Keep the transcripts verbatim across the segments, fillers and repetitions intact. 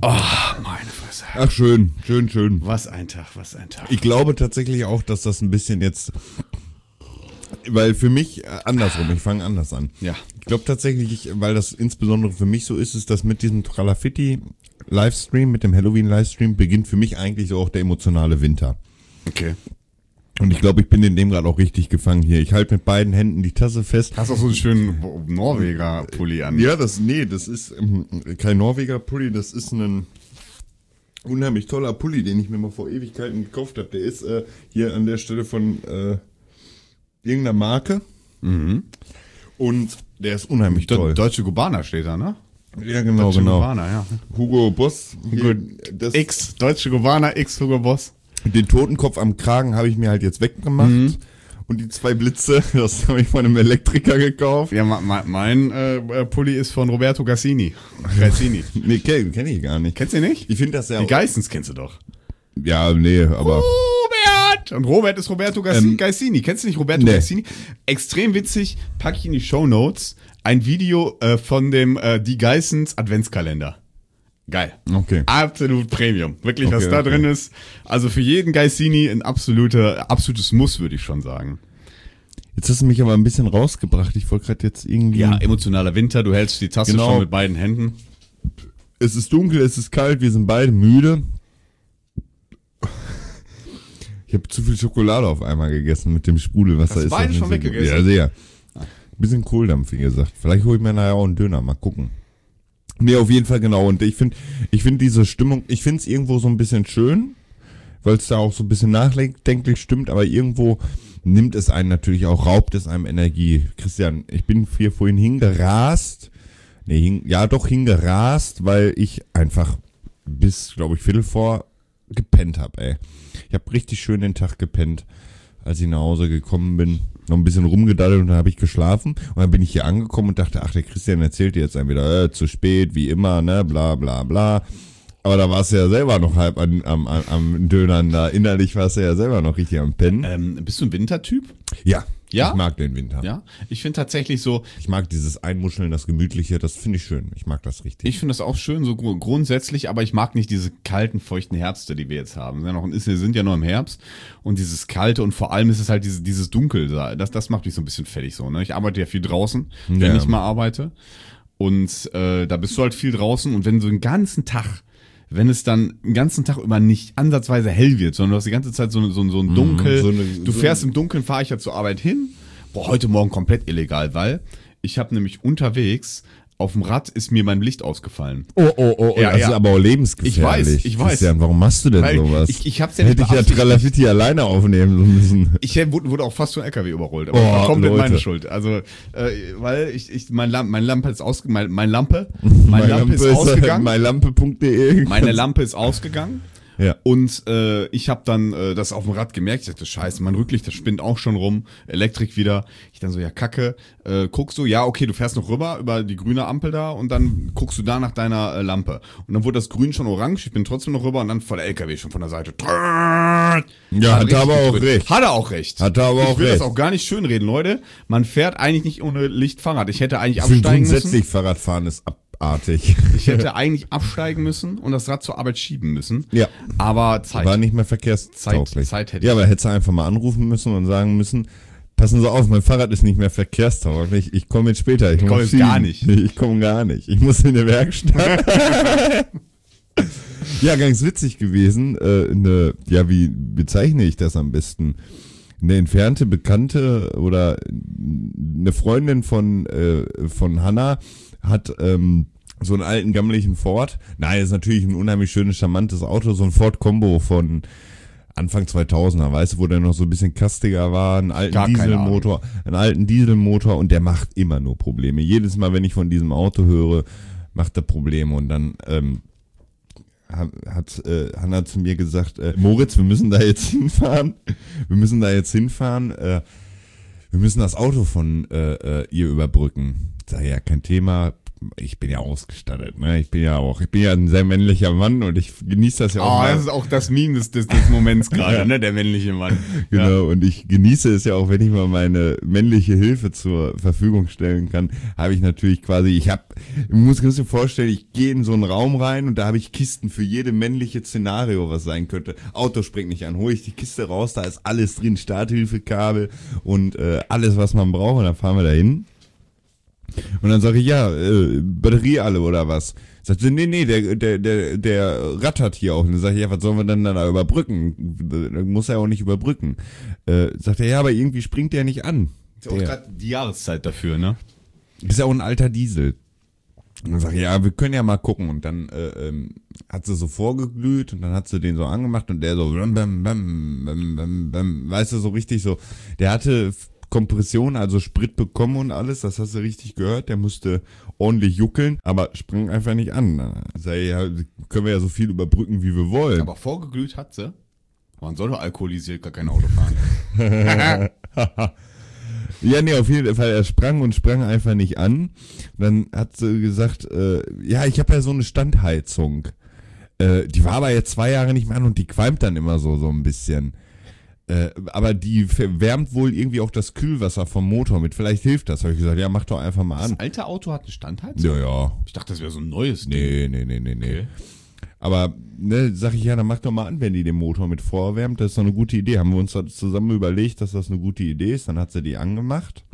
Oh, meine Fresse. Ach, schön, schön, schön. Was ein Tag, was ein Tag. Ich glaube tatsächlich auch, dass das ein bisschen jetzt, weil für mich, äh, andersrum, ich fange anders an. Ja. Ich glaube tatsächlich, weil das insbesondere für mich so ist, ist, dass mit diesem Tralafitti-Livestream, mit dem Halloween-Livestream, beginnt für mich eigentlich so auch der emotionale Winter. Okay. Und ich glaube, ich bin in dem gerade auch richtig gefangen hier. Ich halte mit beiden Händen die Tasse fest. Hast auch so einen schönen Norweger-Pulli an. Ja, das, nee, das ist ähm, kein Norweger-Pulli, das ist ein unheimlich toller Pulli, den ich mir mal vor Ewigkeiten gekauft habe. Der ist äh, hier an der Stelle von äh, irgendeiner Marke. Mhm. Und der ist unheimlich De- toll. Deutsche Gubana steht da, ne? Ja, genau, Deutsche genau. Gubana, ja. Hugo Boss. Hier, Gut. das, X, Deutsche Gubana, X Hugo Boss. den Totenkopf am Kragen habe ich mir halt jetzt weggemacht. Mhm. Und die zwei Blitze, das habe ich von einem Elektriker gekauft. Ja, ma, ma, mein äh, Pulli ist von Roberto Gassini. Gassini. Nee, kenn, kenn ich gar nicht. Kennst du den nicht? Ich finde das ja Die auch. Geissens kennst du doch. Ja, nee, aber. Robert! Und Robert ist Roberto Gassi- Ähm, Gassini. Kennst du nicht Roberto nee. Gassini? Extrem witzig, packe ich in die Shownotes ein Video äh, von dem äh, Die Geissens Adventskalender. Geil. Okay. Absolut Premium. Wirklich, was Okay, da okay. drin ist. Also für jeden Gassini ein absoluter, absolutes Muss, würde ich schon sagen. Jetzt hast du mich aber ein bisschen rausgebracht. Ich wollte gerade jetzt irgendwie. Ja, emotionaler Winter, du hältst die Tasse Genau. schon mit beiden Händen. Es ist dunkel, es ist kalt, wir sind beide müde. Ich habe zu viel Schokolade auf einmal gegessen mit dem Sprudelwasser. Hast du ist beide das schon nicht so weggegessen? gut. Ja, sehr. Bisschen Kohldampf, wie gesagt. Vielleicht hole ich mir nachher auch einen Döner, mal gucken. Nee, auf jeden Fall genau. Und ich finde ich finde diese Stimmung, ich finde es irgendwo so ein bisschen schön, weil es da auch so ein bisschen nachdenklich stimmt, aber irgendwo nimmt es einen natürlich auch, raubt es einem Energie. Christian, ich bin hier vorhin hingerast, nee, hing, ja doch hingerast, weil ich einfach bis, glaube ich, Viertel vor gepennt habe, ey. Ich habe richtig schön den Tag gepennt, als ich nach Hause gekommen bin. Noch ein bisschen rumgedaddelt und dann habe ich geschlafen. Und dann bin ich hier angekommen und dachte, ach, der Christian erzählt dir jetzt dann wieder, äh, zu spät, wie immer, ne, bla bla bla. Aber da warst du ja selber noch halb an, am, am, am Dönern da. Innerlich warst du ja selber noch richtig am Pennen. Ähm, bist du ein Wintertyp? Ja, Ja? ich mag den Winter. Ja. Ich finde tatsächlich so, Ich mag dieses Einmuscheln, das Gemütliche, das finde ich schön. Ich mag das richtig. ich finde das auch schön, so gru- grundsätzlich, aber ich mag nicht diese kalten, feuchten Herbste, die wir jetzt haben. Wir sind ja noch, wir sind ja noch im Herbst und dieses Kalte und vor allem ist es halt dieses, dieses Dunkel da. Das, das macht mich so ein bisschen fertig so. Ne? Ich arbeite ja viel draußen, wenn Ja. ich mal arbeite. Und äh, da bist du halt viel draußen und wenn so den ganzen Tag, wenn es dann den ganzen Tag über nicht ansatzweise hell wird, sondern du hast die ganze Zeit so, so, so ein Dunkel, so eine- du so fährst im Dunkeln, fahre ich ja zur Arbeit hin. Boah, heute Morgen komplett illegal, weil ich habe nämlich unterwegs auf dem Rad ist mir mein Licht ausgefallen. Oh, oh, oh, Ja, das ja. ist aber auch lebensgefährlich. Ich weiß, ich weiß. Christian, warum machst du denn Weil sowas? ich- ich hab's ja nicht Hätte ich ja beabsichtigt. Tralafitti alleine aufnehmen müssen. Ich äh, wurde, wurde auch fast von L K W überrollt, aber Oh, das war komplett Leute. meine Schuld. Also, äh, weil ich, ich mein, Lamp, meine Lampe ist ausge, mein, mein Lampe, meine Lampe ist ausgegangen, meinlampe punkt de. meine Lampe ist ausgegangen. Ja. Und äh, ich habe dann äh, das auf dem Rad gemerkt. Ich dachte, scheiße, mein Rücklicht, das spinnt auch schon rum. Elektrik wieder. Ich dann so, ja, kacke. Äh, guckst du, ja, okay, du fährst noch rüber über die grüne Ampel da und dann guckst du da nach deiner äh, Lampe. Und dann wurde das Grün schon orange. Ich bin trotzdem noch rüber und dann voll der L K W schon von der Seite. Ja, hat er aber auch recht. Hat er auch recht. Hat er aber ich auch will recht. das auch gar nicht schönreden, Leute. Man fährt eigentlich nicht ohne Licht Fahrrad. Ich hätte eigentlich Ich finde absteigen grundsätzlich müssen. Fahrradfahren ist abartig. Ich hätte eigentlich absteigen müssen und das Rad zur Arbeit schieben müssen. Ja. Aber Zeit. War nicht mehr verkehrstauglich. Zeit- Zeit hätte ja, ich. aber hättest du einfach mal anrufen müssen und sagen müssen, passen Sie auf, mein Fahrrad ist nicht mehr verkehrstauglich. Ich komme jetzt später. Ich, komm muss jetzt schieben. gar nicht. Nee, ich komme gar nicht. Ich muss in der Werkstatt. Ja, ganz witzig gewesen. Äh, eine, ja, wie bezeichne ich das am besten? Eine entfernte Bekannte oder eine Freundin von, äh, von Hannah hat ähm, so einen alten, gammeligen Ford. Nein, das ist natürlich ein unheimlich schönes, charmantes Auto. So ein Ford Combo von Anfang zweitausender, weißt du, wo der noch so ein bisschen kastiger war. Einen alten Gar keine Dieselmotor. Einen alten Dieselmotor und der macht immer nur Probleme. Jedes Mal, wenn ich von diesem Auto höre, macht er Probleme. Und dann ähm, hat äh, Hanna zu mir gesagt, äh, Moritz, wir müssen da jetzt hinfahren. Wir müssen da jetzt hinfahren. Äh, wir müssen das Auto von äh, äh, ihr überbrücken. Ich sage, ja, kein Thema. ich bin ja ausgestattet, ne? Ich bin ja auch, ich bin ja ein sehr männlicher Mann und ich genieße das ja auch. Oh, mal. das ist auch das Meme des, des, des Moments gerade, ja. ne? Der männliche Mann. Genau, ja. und ich genieße es ja auch, wenn ich mal meine männliche Hilfe zur Verfügung stellen kann, habe ich natürlich quasi, ich habe, ich muss mir so vorstellen, ich gehe in so einen Raum rein und da habe ich Kisten für jede männliche Szenario, was sein könnte. Auto springt nicht an, hole ich die Kiste raus, da ist alles drin, Starthilfekabel und äh, alles, was man braucht, und dann fahren wir da hin. Und dann sage ich, ja, äh, Batterie alle oder was? Sagt sie, nee, nee, der, der, der, der rattert hier auch. Und dann sage ich, ja, was sollen wir denn da überbrücken? Da muss er auch nicht überbrücken. Äh, sagt er, ja, aber irgendwie springt der nicht an. Ist auch gerade die Jahreszeit dafür, ne? Ist ja auch ein alter Diesel. Und dann sage ich, ja, wir können ja mal gucken. Und dann äh, ähm, hat sie so vorgeglüht und dann hat sie den so angemacht und der so, bam, bam, bam, bam, bam, bam, weißt du, so richtig so, der hatte Kompression, also Sprit bekommen und alles, das hast du richtig gehört, der musste ordentlich juckeln, aber sprang einfach nicht an. Sei ja, können wir ja so viel überbrücken, wie wir wollen. Aber vorgeglüht hat sie. Man soll doch alkoholisiert gar kein Auto fahren. Ja, nee, auf jeden Fall, er sprang und sprang einfach nicht an. Dann hat sie gesagt, äh, ja, ich habe ja so eine Standheizung. Äh, die war aber jetzt zwei Jahre nicht mehr an und die qualmt dann immer so, so ein bisschen. Äh, aber die wärmt wohl irgendwie auch das Kühlwasser vom Motor mit. Vielleicht hilft das. Habe ich gesagt, ja, mach doch einfach mal an. Das alte Auto hat eine Standheizung? Ja, ja. Ich dachte, das wäre so ein neues Ding. Nee, nee, nee, nee, nee. Okay. Aber, ne, sag ich, ja, dann mach doch mal an, wenn die den Motor mit vorwärmt. Das ist doch eine gute Idee. Haben wir uns da zusammen überlegt, dass das eine gute Idee ist. Dann hat sie die angemacht.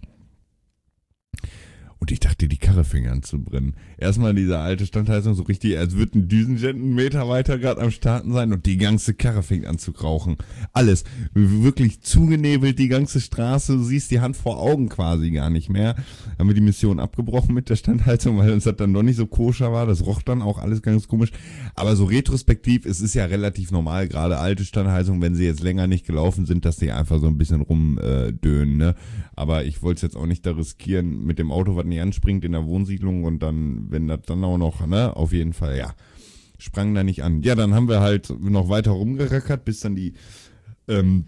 Und ich dachte, die Karre fing an zu brennen. Erstmal diese alte Standheizung so richtig, als würde ein Düsenjet einen Meter weiter gerade am Starten sein und die ganze Karre fängt an zu rauchen. Alles. Wirklich zugenebelt, die ganze Straße. Du siehst die Hand vor Augen quasi gar nicht mehr. Haben wir die Mission abgebrochen mit der Standheizung, weil uns das dann doch nicht so koscher war. Das roch dann auch alles ganz komisch. Aber so retrospektiv, es ist ja relativ normal, gerade alte Standheizungen, wenn sie jetzt länger nicht gelaufen sind, dass die einfach so ein bisschen rumdönen, ne? Aber ich wollte es jetzt auch nicht da riskieren mit dem Auto, was nicht anspringt in der Wohnsiedlung und dann, wenn das dann auch noch, ne, auf jeden Fall, ja, sprang da nicht an. Ja, dann haben wir halt noch weiter rumgerackert, bis dann die ähm,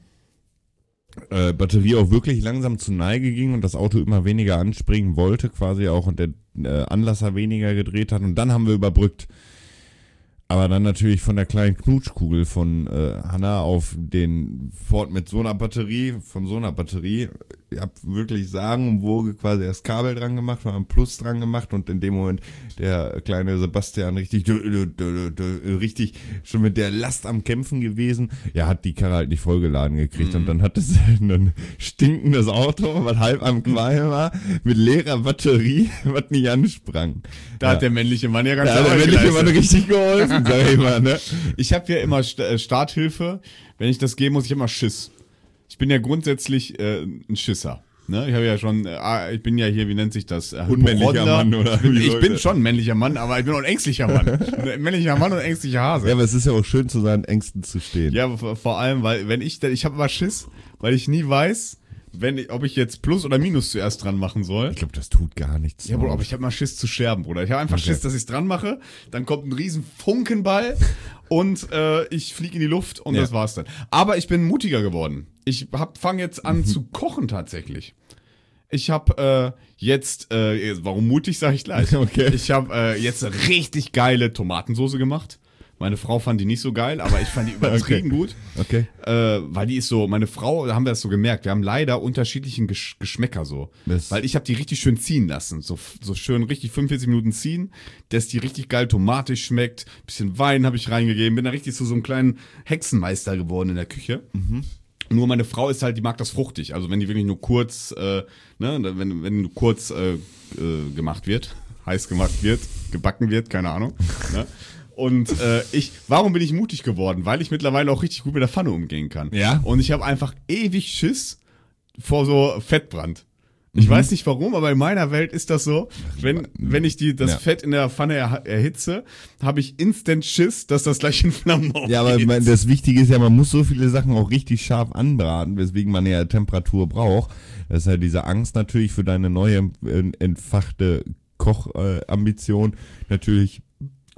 äh, Batterie auch wirklich langsam zur Neige ging und das Auto immer weniger anspringen wollte, quasi auch, und der äh, Anlasser weniger gedreht hat und dann haben wir überbrückt. Aber dann natürlich von der kleinen Knutschkugel von äh, Hanna auf den Ford mit so einer Batterie, von so einer Batterie. Ich habe wirklich sagen und woge quasi das Kabel dran gemacht, war ein Plus dran gemacht und in dem Moment der kleine Sebastian richtig, richtig schon mit der Last am Kämpfen gewesen. Ja, hat die Karre halt nicht vollgeladen gekriegt, mhm. Und dann hat es ein stinkendes Auto, was halb am Qualm war, mit leerer Batterie, was nicht ansprang. Da ja. hat der männliche Mann ja ganz Da hat der männliche Mann richtig geholfen, sag ich mal, ne? Ich habe ja immer St- Starthilfe, wenn ich das geben muss, ich immer Schiss. Ich bin ja grundsätzlich äh, ein Schisser. Ne? Ich habe ja schon, äh, ich bin ja hier, wie nennt sich das? Äh, Unmännlicher Mann, oder? Ich bin, ich bin schon ein männlicher Mann, aber ich bin auch ein ängstlicher Mann. Ein männlicher Mann und ein ängstlicher Hase. Ja, aber es ist ja auch schön, zu seinen Ängsten zu stehen. Ja, vor, vor allem, weil wenn ich, ich habe immer Schiss, weil ich nie weiß, wenn ich, ob ich jetzt Plus oder Minus zuerst dran machen soll. Ich glaube, das tut gar nichts. Ja, Bruder, aber ich habe mal Schiss zu sterben, Bruder. Ich habe einfach okay. Schiss, dass ich es dran mache, dann kommt ein riesen Funkenball und äh, ich fliege in die Luft und ja. Das war's dann. Aber ich bin mutiger geworden. Ich fange jetzt an mhm. zu kochen tatsächlich. Ich habe äh, jetzt, äh, warum mutig, sage ich gleich. Okay. Ich habe äh, jetzt eine richtig geile Tomatensoße gemacht. Meine Frau fand die nicht so geil, aber ich fand die übertrieben okay. gut. Okay. Äh, weil die ist so, meine Frau, da haben wir das so gemerkt, wir haben leider unterschiedlichen Gesch- Geschmäcker so. Das weil ich habe die richtig schön ziehen lassen. So, so schön richtig fünfundvierzig Minuten ziehen, dass die richtig geil tomatisch schmeckt. Bisschen Wein habe ich reingegeben, bin da richtig zu so einem kleinen Hexenmeister geworden in der Küche. Mhm. Nur meine Frau ist halt, die mag das fruchtig. Also wenn die wirklich nur kurz, äh, ne, wenn, wenn nur kurz äh, äh, gemacht wird, heiß gemacht wird, gebacken wird, keine Ahnung. Ne? Und äh, ich, warum bin ich mutig geworden? Weil ich mittlerweile auch richtig gut mit der Pfanne umgehen kann. Ja. Und ich habe einfach ewig Schiss vor so Fettbrand. Ich mhm. weiß nicht warum, aber in meiner Welt ist das so, wenn wenn ich die das ja. Fett in der Pfanne er, erhitze, habe ich instant Schiss, dass das gleich in Flammen aufgeht. Ja, aber man, das Wichtige ist ja, man muss so viele Sachen auch richtig scharf anbraten, weswegen man ja Temperatur braucht. Das ist ja diese Angst natürlich für deine neue entfachte Kochambition. Äh, natürlich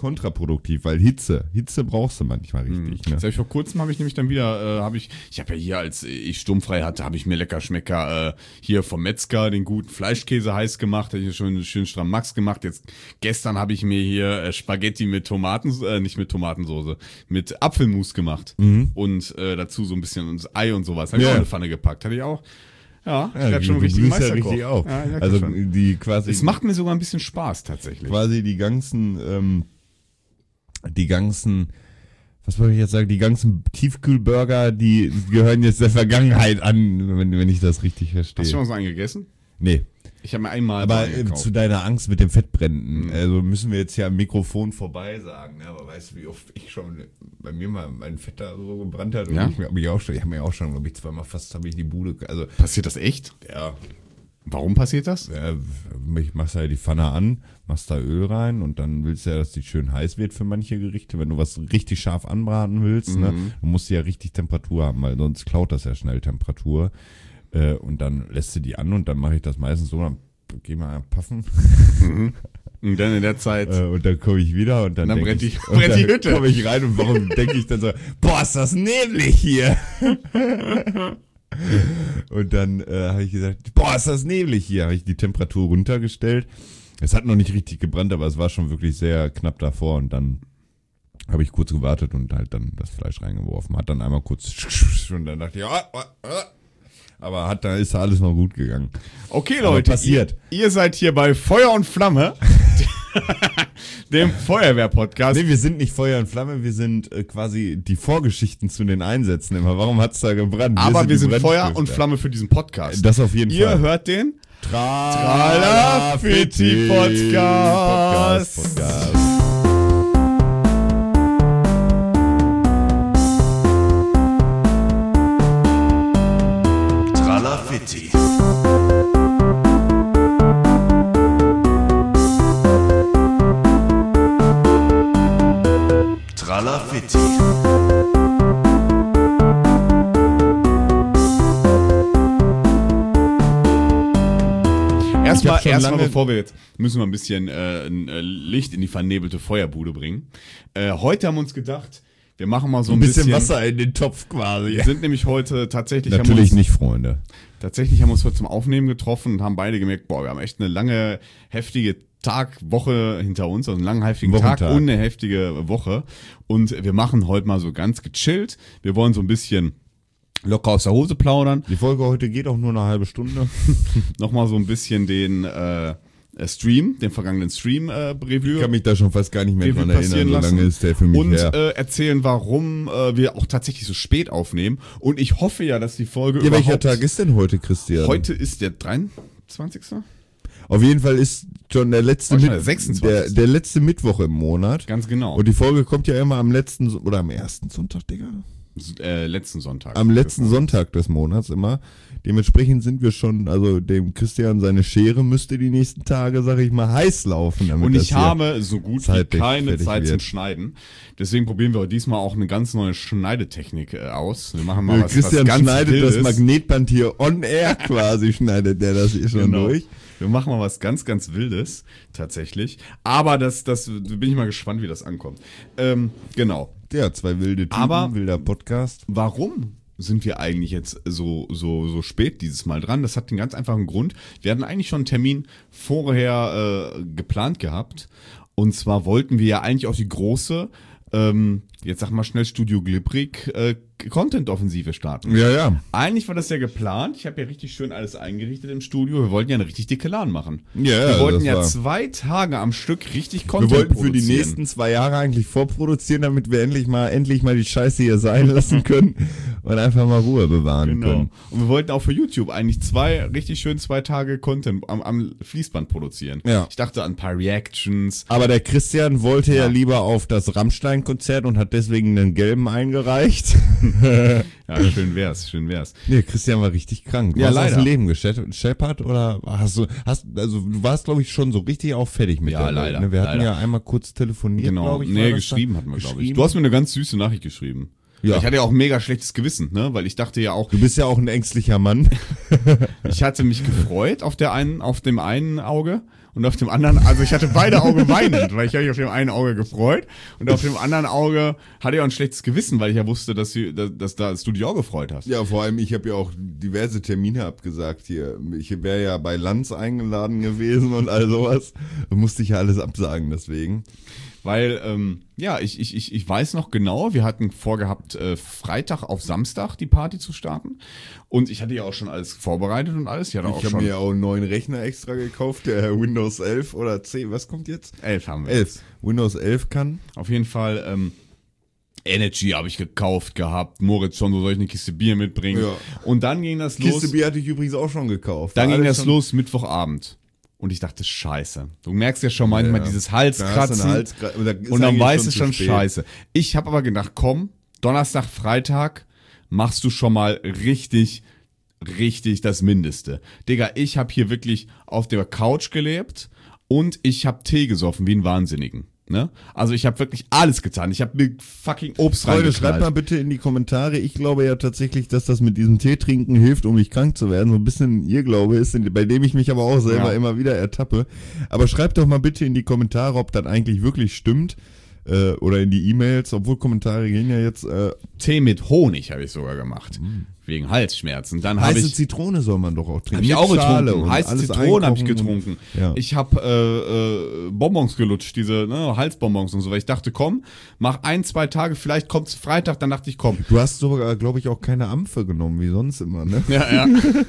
kontraproduktiv, weil Hitze, Hitze brauchst du manchmal richtig. Ne? Das hab ich vor kurzem habe ich nämlich dann wieder, äh, habe ich, ich habe ja hier, als ich sturmfrei hatte, habe ich mir lecker Schmecker äh, hier vom Metzger den guten Fleischkäse heiß gemacht, habe ich schon schön stramm Max gemacht. Jetzt gestern habe ich mir hier äh, Spaghetti mit Tomaten, äh, nicht mit Tomatensoße, mit Apfelmus gemacht Mhm. und äh, dazu so ein bisschen Ei und sowas. Habe ich Ja. auch in eine Pfanne gepackt, hatte ich auch. Ja, ich Ja, werd schon du richtig blühst ja Meisterkoch. richtig auf. Ja, ich merk also das schon. die quasi, Es macht mir sogar ein bisschen Spaß tatsächlich. quasi die ganzen, ähm, die ganzen, was wollte ich jetzt sagen, die ganzen Tiefkühlburger, die gehören jetzt der Vergangenheit an, wenn, wenn ich das richtig verstehe. Hast du schon mal so einen gegessen? Nee. Ich habe mir einmal Aber so einen äh, gekauft. zu deiner Angst mit dem Fettbrennen, Mhm. also müssen wir jetzt ja am Mikrofon vorbei sagen. Ne? Aber weißt du, wie oft ich schon bei mir mal mein Fett da so gebrannt hat? Und Ja? ich habe mich auch schon, ich habe mir auch schon, glaube ich, zweimal fast habe ich die Bude, also Passiert das echt? ja, Warum passiert das? ja, ich machst halt die Pfanne an, machst da Öl rein und dann willst du ja, dass die schön heiß wird für manche Gerichte. Wenn du was richtig scharf anbraten willst, ne, du musst ja richtig Temperatur haben, weil sonst klaut das ja schnell Temperatur. Äh, und dann lässt du die an und dann mache ich das meistens so, dann geh mal puffen. Und dann in der Zeit. Äh, und dann komme ich wieder und dann, Dann denk brennt ich, die- und brennt die dann Hütte. komme ich rein und warum denke ich dann so, boah, ist das neblig hier. Und dann äh, habe ich gesagt, boah, ist das neblig hier. Habe ich die Temperatur runtergestellt. Es hat noch nicht richtig gebrannt, aber es war schon wirklich sehr knapp davor. Und dann habe ich kurz gewartet und halt dann das Fleisch reingeworfen. Hat dann einmal kurz und dann dachte ich, ah, ah, ah. Aber hat, da ist alles noch gut gegangen. Okay, Aber Leute, passiert. Ihr, ihr seid hier bei Feuer und Flamme, dem Feuerwehr-Podcast. Nee, wir sind nicht Feuer und Flamme, wir sind äh, quasi die Vorgeschichten zu den Einsätzen immer. Warum hat's da gebrannt? aber wir die sind Feuer Brandstifter. und Flamme für diesen Podcast. Das auf jeden Ihr Fall. hört den Tralafitti Podcast. Podcast. Podcast. Tralafitti. Tralafitti. Ich Erstmal, hab schon erstmal lange- bevor wir jetzt, müssen wir ein bisschen äh, ein, äh, Licht in die vernebelte Feuerbude bringen. Äh, heute haben wir uns gedacht, wir machen mal so ein, Ein bisschen Wasser in den Topf quasi. Wir sind nämlich heute tatsächlich, haben Natürlich uns, nicht, Freunde. tatsächlich haben wir uns heute zum Aufnehmen getroffen und haben beide gemerkt, boah, wir haben echt eine lange, heftige Tag, Woche hinter uns, also einen langen, heftigen Tag Wochentag. und eine heftige Woche. Und wir machen heute mal so ganz gechillt. Wir wollen so ein bisschen locker aus der Hose plaudern, Die Folge heute geht auch nur eine halbe Stunde. nochmal so ein bisschen den äh, Stream, den vergangenen Stream äh, Review. Ich kann mich da schon fast gar nicht mehr Revue dran erinnern, passieren so lassen lange ist der für mich und her. äh, erzählen, warum äh, wir auch tatsächlich so spät aufnehmen. Und ich hoffe ja, dass die Folge Ja, welcher überhaupt... Tag ist denn heute, Christian? Heute ist der dreiundzwanzigste Auf jeden Fall ist schon der letzte, Heute Mit- der sechsundzwanzigste der, der letzte Mittwoch im Monat. Ganz genau. Und die Folge kommt ja immer am letzten, So- oder am ersten Sonntag, Digga? äh, letzten Sonntag. Am letzten Sonntag des Monats immer. Dementsprechend sind wir schon, also dem Christian seine Schere müsste die nächsten Tage, sag ich mal, heiß laufen. Damit Und das ich hier- habe so gut wie zeitlich keine fertig Zeit zum wird. Schneiden. Deswegen probieren wir heute diesmal auch eine ganz neue Schneidetechnik äh, aus. Wir machen mal Äh, was, Christian was ganz schneidet Wildes. das Magnetband hier on air quasi, schneidet der das hier schon Genau. durch. Wir machen mal was ganz, ganz Wildes, tatsächlich. Aber das, das da bin ich mal gespannt, wie das ankommt. Ähm, genau. Ja, zwei wilde Typen, Aber- wilder Podcast. Warum sind wir eigentlich jetzt so, so, so spät dieses Mal dran? Das hat einen ganz einfachen Grund. Wir hatten eigentlich schon einen Termin vorher äh, geplant gehabt. Und zwar wollten wir ja eigentlich auch die große, ähm, jetzt sag mal schnell Studio Glibrig, äh, Content-Offensive starten. Ja, ja. Eigentlich war das ja geplant. Ich habe ja richtig schön alles eingerichtet im Studio. Wir wollten ja eine richtig dicke LAN machen. Ja, wir ja, wollten das ja war- zwei Tage am Stück richtig Wir Content wollten für die produzieren. nächsten zwei Jahre eigentlich vorproduzieren, damit wir endlich mal, endlich mal die Scheiße hier sein lassen können und einfach mal Ruhe bewahren Genau. können. Und wir wollten auch für YouTube eigentlich zwei, richtig schön zwei Tage Content am, am Fließband produzieren. Ja. Ich dachte an ein paar Reactions. Aber der Christian wollte ja, Ja. lieber auf das Rammstein-Konzert und hat deswegen einen gelben eingereicht. Ja, schön wär's, schön wär's. Nee, Christian war richtig krank. Du Ja, hast leider. aus dem Leben gescheppert oder hast du, hast, also du warst glaube ich schon so richtig auch fertig mit Ja, der Welt, leider, Ne? Wir hatten leider. ja einmal kurz telefoniert, Genau. glaube ich. war Nee, das geschrieben da? hatten wir, glaube ich. Geschrieben? Du hast mir eine ganz süße Nachricht geschrieben. Ja. Ich hatte ja auch ein mega schlechtes Gewissen, ne? Weil ich dachte ja auch, Du bist ja auch ein ängstlicher Mann. ich hatte mich gefreut auf der einen, auf dem einen Auge und auf dem anderen, also ich hatte beide Augen weinend, weil ich habe mich auf dem einen Auge gefreut und auf dem anderen Auge hatte ich auch ein schlechtes Gewissen, weil ich ja wusste, dass, sie, dass, dass, dass du dich auch gefreut hast. Ja, vor allem, ich habe ja auch diverse Termine abgesagt hier. Ich wäre ja bei Lanz eingeladen gewesen und all sowas. Da musste ich ja alles absagen deswegen. Weil, ähm, ja, ich, ich, ich, ich weiß noch genau, wir hatten vorgehabt, äh, Freitag auf Samstag die Party zu starten. Und ich hatte ja auch schon alles vorbereitet und alles. Ich hatte auch Ich habe schon mir ja auch einen neuen Rechner extra gekauft, der Windows elf oder zehn, was kommt jetzt? elf haben wir. elf. Windows elf kann. Auf jeden Fall, ähm, Energy habe ich gekauft gehabt. Moritz schon, so soll ich eine Kiste Bier mitbringen. Ja. Und dann ging das Kiste los. Bier hatte ich übrigens auch schon gekauft. Dann War ging alles das schon- los Mittwochabend. Und ich dachte, scheiße. Du merkst ja schon manchmal Ja. dieses Da hast du Halskratzen. einen Halskra- und da ist und dann eigentlich weißt du zu schon, spät. scheiße. Ich habe aber gedacht, komm, Donnerstag, Freitag machst du schon mal richtig, richtig das Mindeste. Digga, ich habe hier wirklich auf der Couch gelebt und ich habe Tee gesoffen wie ein Wahnsinnigen. Ne? Also ich habe wirklich alles getan. Ich habe mir fucking Obst Leute, schreibt mal reingeknallt. bitte in die Kommentare. Ich glaube ja tatsächlich, dass das mit diesem Tee trinken hilft, um nicht krank zu werden. So ein bisschen Irrglaube ist, bei dem ich mich aber auch selber Ja. immer wieder ertappe. Aber schreibt doch mal bitte in die Kommentare, ob das eigentlich wirklich stimmt. Äh, oder in die E-Mails, obwohl Kommentare gehen ja jetzt. Äh, Tee mit Honig habe ich sogar gemacht. Wegen Halsschmerzen. Dann habe heiße ich Zitrone soll man doch auch trinken. Hab ich Mit auch Schale getrunken. und Heiße alles Zitrone habe ich einkochen und- getrunken. Ja. Ich habe äh, äh, Bonbons gelutscht, diese ne, Halsbonbons und so, weil ich dachte, komm, mach ein, zwei Tage, vielleicht kommt's Freitag, dann dachte ich, komm. Du hast sogar, glaube ich, auch keine Ampfe genommen, wie sonst immer, ne? Ja, ja.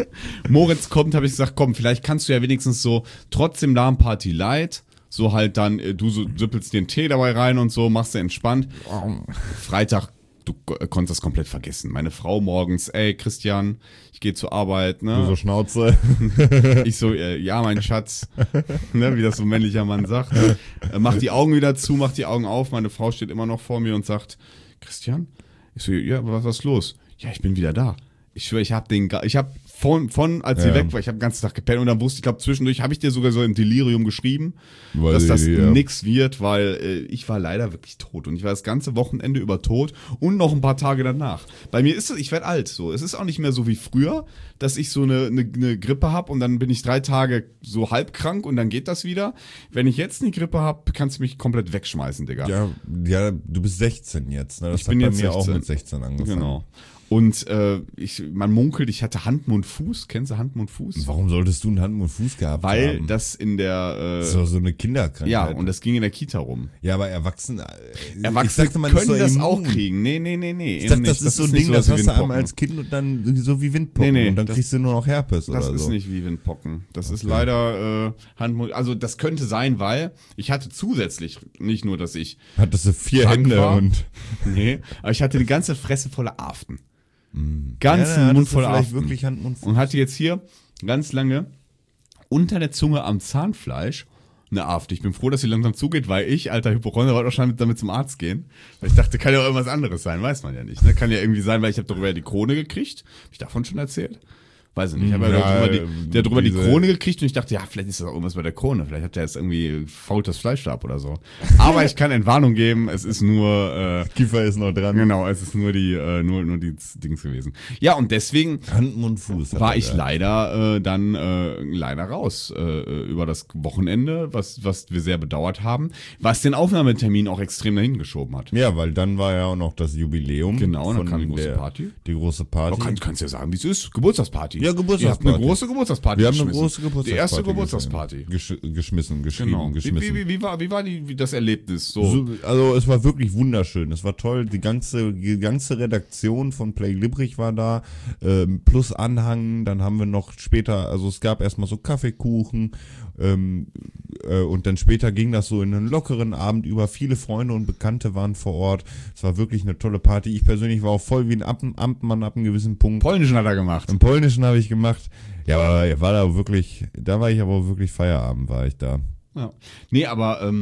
Moritz kommt, habe ich gesagt, komm, vielleicht kannst du ja wenigstens so trotzdem Darmparty light, so halt dann, äh, du so, süppelst den Tee dabei rein und so, machst du entspannt. Freitag, du äh, konntest das komplett vergessen. Meine Frau morgens, ey Christian, ich gehe zur Arbeit, ne? Du so Schnauze. Ich so, äh, ja, mein Schatz, ne, wie das so ein männlicher Mann sagt. Äh, mach die Augen wieder zu, mach die Augen auf. Meine Frau steht immer noch vor mir und sagt, Christian? Ich so, ja, was, was ist los? Ja, ich bin wieder da. Ich schwöre, ich habe den, ga- ich habe von, von, als sie Ja. weg war, ich habe den ganzen Tag gepennt und dann wusste ich, glaube zwischendurch habe ich dir sogar so im Delirium geschrieben, Weil dass das die, ja. nix wird, weil äh, ich war leider wirklich tot und ich war das ganze Wochenende über tot und noch ein paar Tage danach. Bei mir ist es, ich werde alt so. Es ist auch nicht mehr so wie früher, dass ich so eine, eine, eine Grippe habe und dann bin ich drei Tage so halb krank und dann geht das wieder. Wenn ich jetzt eine Grippe habe, kannst du mich komplett wegschmeißen, Digga. Ja, ja, du bist sechzehn jetzt, ne? Das Ich bin hat jetzt bei mir auch sechzehn. mit sechzehn angefangen. Genau. Und äh, ich, man munkelt, ich hatte Hand, Mund, Fuß. Kennst du Hand, Mund, Fuß? Warum solltest du einen Hand und Fuß gehabt Weil haben? das in der Das ist äh, doch so eine Kinderkrankheit. ja, und das ging in der Kita rum. ja, aber Erwachsene, äh, Erwachsene ich dachte, man können ist so das immun. auch kriegen. Nee, nee, nee, nee. Ich dachte, Nicht. das ist so ein nicht Ding, das wie hast du Windpocken. einmal als Kind und dann so wie Windpocken Nee, nee, und dann das- kriegst du nur noch Herpes Das oder ist so. nicht wie Windpocken. Das ist leider äh, Hand, Mund. Also das könnte sein, weil ich hatte zusätzlich nicht nur, dass ich Hattest du vier krank Hände war. und nee, aber ich hatte die ganze Fresse voller Aften. ja, Ganzen dann Mund hattest du voller vielleicht Aften. wirklich Hand und Fuß. Und hatte jetzt hier ganz lange unter der Zunge am Zahnfleisch eine Afte. Ich bin froh, dass sie langsam zugeht, weil ich, alter Hypochonder, wollte wahrscheinlich damit zum Arzt gehen. Weil ich dachte, kann ja auch irgendwas anderes sein, weiß man ja nicht. Ne? Kann ja irgendwie sein, weil ich habe darüber ja die Krone gekriegt. Hab ich davon schon erzählt? Weiß ich nicht. Ich habe ja, Ja, darüber die, der hat darüber die diese- Krone gekriegt und ich dachte, ja, vielleicht ist das auch irgendwas bei der Krone. Vielleicht hat der jetzt irgendwie fault das Fleisch ab oder so. Aber ich kann Entwarnung geben, es ist nur äh, Kiefer ist noch dran. genau, es ist nur die äh, nur nur die Dings gewesen. Ja, und deswegen Hand, Mund, Fuß. hat war er ich da. leider äh, dann äh, leider raus äh, über das Wochenende, was was wir sehr bedauert haben, was den Aufnahmetermin auch extrem dahin geschoben hat. Ja, weil dann war ja auch noch das Jubiläum. Genau, und dann von kam die große der- Party. Die große Du Party. kannst, kannst ja sagen, wie es ist. Geburtstagsparty. Ja, Geburtstagsparty. Ihr habt eine große Geburtstagsparty Wir haben eine geschmissen. große Geburtstagsparty. Die erste Geburtstagsparty. Gesch geschmissen, geschrieben, Genau. Wie, geschmissen. wie, wie, wie war, wie war die, wie das Erlebnis? So. So, also es war wirklich wunderschön. Es war toll. Die ganze, die ganze Redaktion von Play Glibbrich war da, ähm, plus Anhang. Dann haben wir noch später, also es gab erstmal so Kaffeekuchen ähm, äh, und dann später ging das so in einen lockeren Abend über. Viele Freunde und Bekannte waren vor Ort. Es war wirklich eine tolle Party. Ich persönlich war auch voll wie ein Amtmann Amtmann ab einem gewissen Punkt. Polnischen hat er gemacht. Im Polnischen habe ich gemacht. Ja, aber er war da wirklich, da war ich aber wirklich Feierabend, war ich da. Ja. Nee, aber ähm,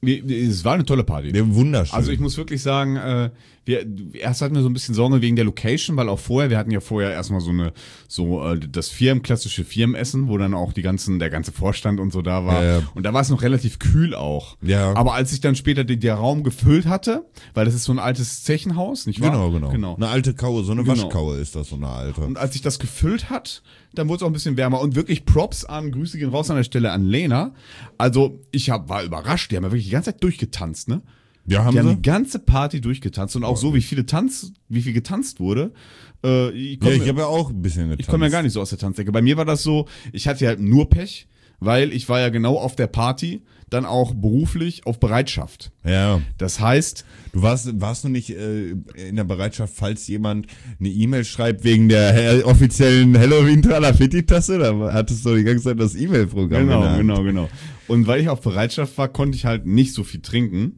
Wir- Es war eine tolle Party. Der wunderschön. Also ich muss wirklich sagen, äh, wir, erst hatten wir so ein bisschen Sorge wegen der Location, weil auch vorher, wir hatten ja vorher erstmal so eine, so äh, das Firmen, klassische Firmenessen, wo dann auch die ganzen, der ganze Vorstand und so da war. Ja, ja. Und da war es noch relativ kühl auch. Ja. Aber als ich dann später den, der Raum gefüllt hatte, weil das ist so ein altes Zechenhaus, nicht wahr? genau, genau, genau. Eine alte Kaue, so eine Genau. Waschkaue ist das, so eine alte. Und als sich das gefüllt hat, dann wurde es auch ein bisschen wärmer. Und wirklich Props an, Grüße gehen raus an der Stelle an Lena. Also ich hab, war überrascht, die haben ja wirklich die ganze Zeit durchgetanzt, ne? Ja, haben Die haben sie? die ganze Party durchgetanzt und auch so, wie viele Tanz, wie viel getanzt wurde. Äh, ich Ja, komme ich habe ja auch ein bisschen getanzt. ich komm ja gar nicht so aus der Tanzdecke. Bei mir war das so, ich hatte halt nur Pech, weil ich war ja genau auf der Party, dann auch beruflich auf Bereitschaft. Ja. Das heißt, Du warst, warst du nicht äh, in der Bereitschaft, falls jemand eine E-Mail schreibt wegen der äh, offiziellen Halloween-Tralafitti-Tasse? Da hattest du die ganze Zeit das E-Mail-Programm in der genau, Hand. genau, genau. Und weil ich auf Bereitschaft war, konnte ich halt nicht so viel trinken.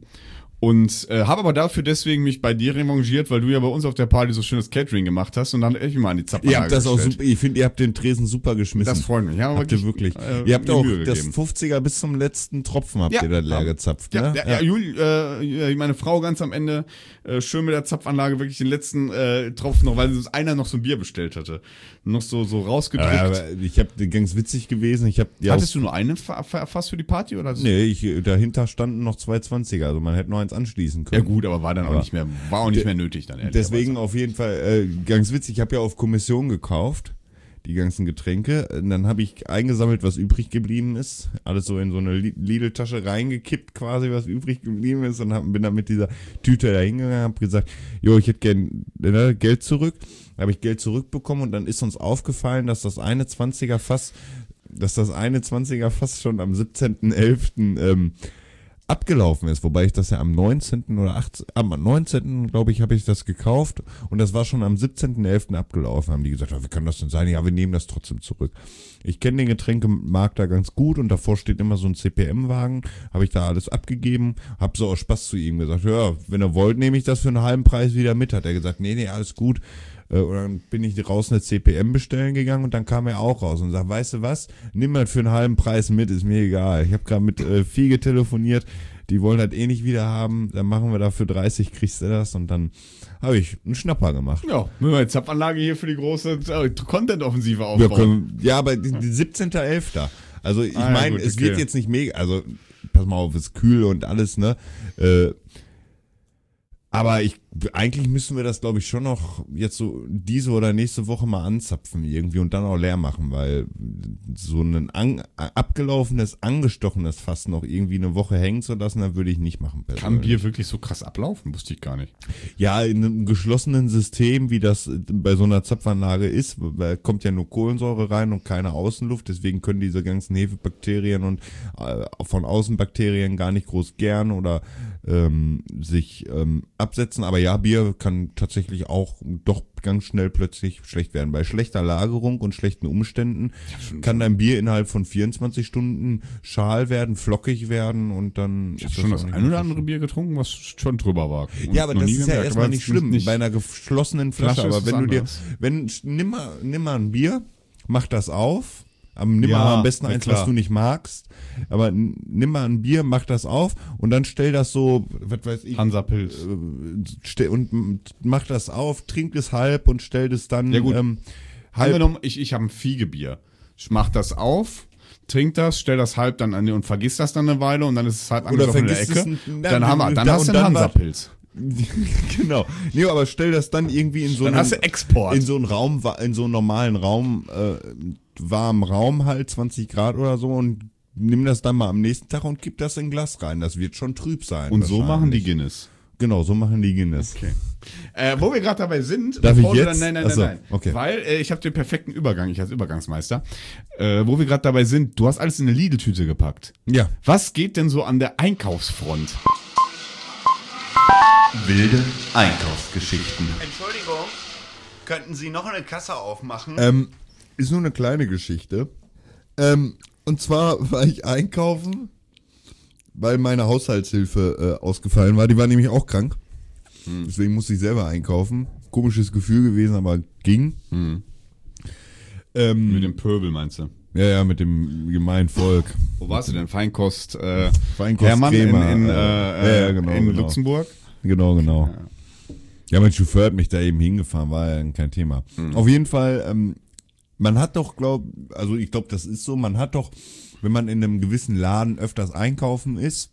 Und äh, habe aber dafür deswegen mich bei dir revanchiert, weil du ja bei uns auf der Party so schönes Catering gemacht hast und dann echt mal an die Zapfanlage Ihr habt das auch gestellt. super, ich finde, ihr habt den Tresen super geschmissen. Das freut mich. Ja, Habt ihr wirklich. äh, ihr habt mir auch Mühe das gegeben. fünfziger bis zum letzten Tropfen habt Ja, ihr da leer haben- gezapft, Ja, ne? ja, ja. Juli, äh, meine Frau ganz am Ende äh, schön mit der Zapfanlage wirklich den letzten äh, Tropfen noch, weil uns einer noch so ein Bier bestellt hatte. Noch so so rausgedrückt. Ja, aber ich habe ganz witzig gewesen. Ich habe ja Hattest auch, du nur einen Fa- Fa- Fass für die Party oder? nee, ich, dahinter standen noch zwei zwanziger, also man hätte noch eins anschließen Ja können. gut, aber war dann auch Aber nicht mehr, war auch nicht mehr nötig dann. Deswegen auf jeden Fall äh, ganz witzig. Ich habe ja auf Kommission gekauft, die ganzen Getränke. Und dann habe ich eingesammelt, was übrig geblieben ist. Alles so in so eine Li- Lidl-Tasche reingekippt quasi, was übrig geblieben ist. Und hab, bin dann mit dieser Tüte da hingegangen, habe gesagt, jo, ich hätte gern ne, Geld zurück. Habe ich Geld zurückbekommen und dann ist uns aufgefallen, dass das eine zwanziger Fass, dass das eine zwanziger Fass schon am siebzehnten elften Ähm, abgelaufen ist, wobei ich das ja am neunzehnten oder achtzehnten am neunzehnten glaube ich, habe ich das gekauft und das war schon am siebzehnten elften abgelaufen. Haben die gesagt, ja, wie kann das denn sein? Ja, wir nehmen das trotzdem zurück. Ich kenne den Getränkemarkt da ganz gut und davor steht immer so ein C P M-Wagen, habe ich da alles abgegeben, habe so aus Spaß zu ihm gesagt, ja, wenn ihr wollt, nehme ich das für einen halben Preis wieder mit. Hat er gesagt, nee, nee, alles gut. Und dann bin ich raus eine C P M bestellen gegangen und dann kam er auch raus und sagt, weißt du was, nimm mal für einen halben Preis mit, ist mir egal. Ich habe gerade mit äh, Fiege telefoniert, die wollen das eh nicht wieder haben, dann machen wir da für dreißig, kriegst du das und dann habe ich einen Schnapper gemacht. Ja, müssen wir jetzt Zapfanlage hier für die große äh, Content-Offensive Ja, aufbauen. können, ja, aber die, die siebzehnten elften Also ich Ah, ja, meine, gut, es okay. wird jetzt nicht mega, also pass mal auf, es ist kühl und alles, ne? Äh, aber ich, eigentlich müssen wir das, glaube ich, schon noch jetzt so diese oder nächste Woche mal anzapfen irgendwie und dann auch leer machen, weil so ein an, abgelaufenes, angestochenes Fass noch irgendwie eine Woche hängen zu lassen, dann würde ich nicht machen. Kann persönlich. Bier wirklich so krass ablaufen? Wusste ich gar nicht. Ja, in einem geschlossenen System, wie das bei so einer Zapfanlage ist, da kommt ja nur Kohlensäure rein und keine Außenluft, deswegen können diese ganzen Hefebakterien und äh, von Außenbakterien gar nicht groß gern oder ähm, sich ähm, absetzen. Aber ja, Bier kann tatsächlich auch doch ganz schnell plötzlich schlecht werden. Bei schlechter Lagerung und schlechten Umständen kann dein Bier innerhalb von vierundzwanzig Stunden schal werden, flockig werden und dann Ich habe schon das auch nicht ein oder mehr andere Bier getrunken, was schon drüber war. Und ja, aber noch das nie ist ja gemerkt, erstmal aber nicht es schlimm nicht- bei einer geschlossenen Flasche. Flasche ist aber wenn was du dir, anderes. wenn, nimm mal, nimm mal ein Bier, mach das auf. Am, nimm Ja, mal am besten ja, eins, klar. was du nicht magst. Aber n- nimm mal ein Bier, mach das auf und dann stell das so, was weiß ich, Hansa Pilz. äh, stell, und m- mach das auf, trink es halb und stell das dann Ja, gut. ähm, halb. Angenommen, ich, ich habe ein Fiegebier. Ich mach das auf, trink das, stell das halb dann an und vergiss das dann eine Weile und dann ist es halb Oder angesoffen in der vergiss Ecke. es n- dann na, haben wir, dann da- hast du und einen dann war- Hansa-Pilz. Genau. Nee, aber stell das dann irgendwie in so Dann einen, hast du Export. in so einen Raum, wa- in so einen normalen Raum, äh, warmen Raum halt, zwanzig Grad oder so und nimm das dann mal am nächsten Tag und gib das in ein Glas rein. Das wird schon trüb sein. Und so machen die wahrscheinlich. Guinness. Genau, so machen die Guinness. Okay. Äh, wo wir gerade dabei sind, Darf bevor ich du jetzt? Dann, nein, nein, Ach so, nein, nein. okay. Weil äh, ich habe den perfekten Übergang, ich als Übergangsmeister. Äh, wo wir gerade dabei sind, du hast alles in eine Lidl-Tüte gepackt. Ja. Was geht denn so an der Einkaufsfront? Wilde Einkaufsgeschichten. Entschuldigung, könnten Sie noch eine Kasse aufmachen? Ähm, ist nur eine kleine Geschichte. Ähm, und zwar war ich einkaufen, weil meine Haushaltshilfe äh, ausgefallen war. Die war nämlich auch krank. Deswegen musste ich selber einkaufen. Komisches Gefühl gewesen, aber ging. Ähm, Mit dem Pöbel meinst du? Ja, ja, mit dem gemeinen Volk. Wo warst du denn? Feinkost, äh, Feinkost Hermann in, Crema, in, äh, äh, ja, genau, in genau. Luxemburg? Genau, genau. Ja, mein Chauffeur hat mich da eben hingefahren, war ja kein Thema. Mhm. Auf jeden Fall, ähm, man hat doch, glaub, also ich glaube, das ist so, man hat doch, wenn man in einem gewissen Laden öfters einkaufen ist,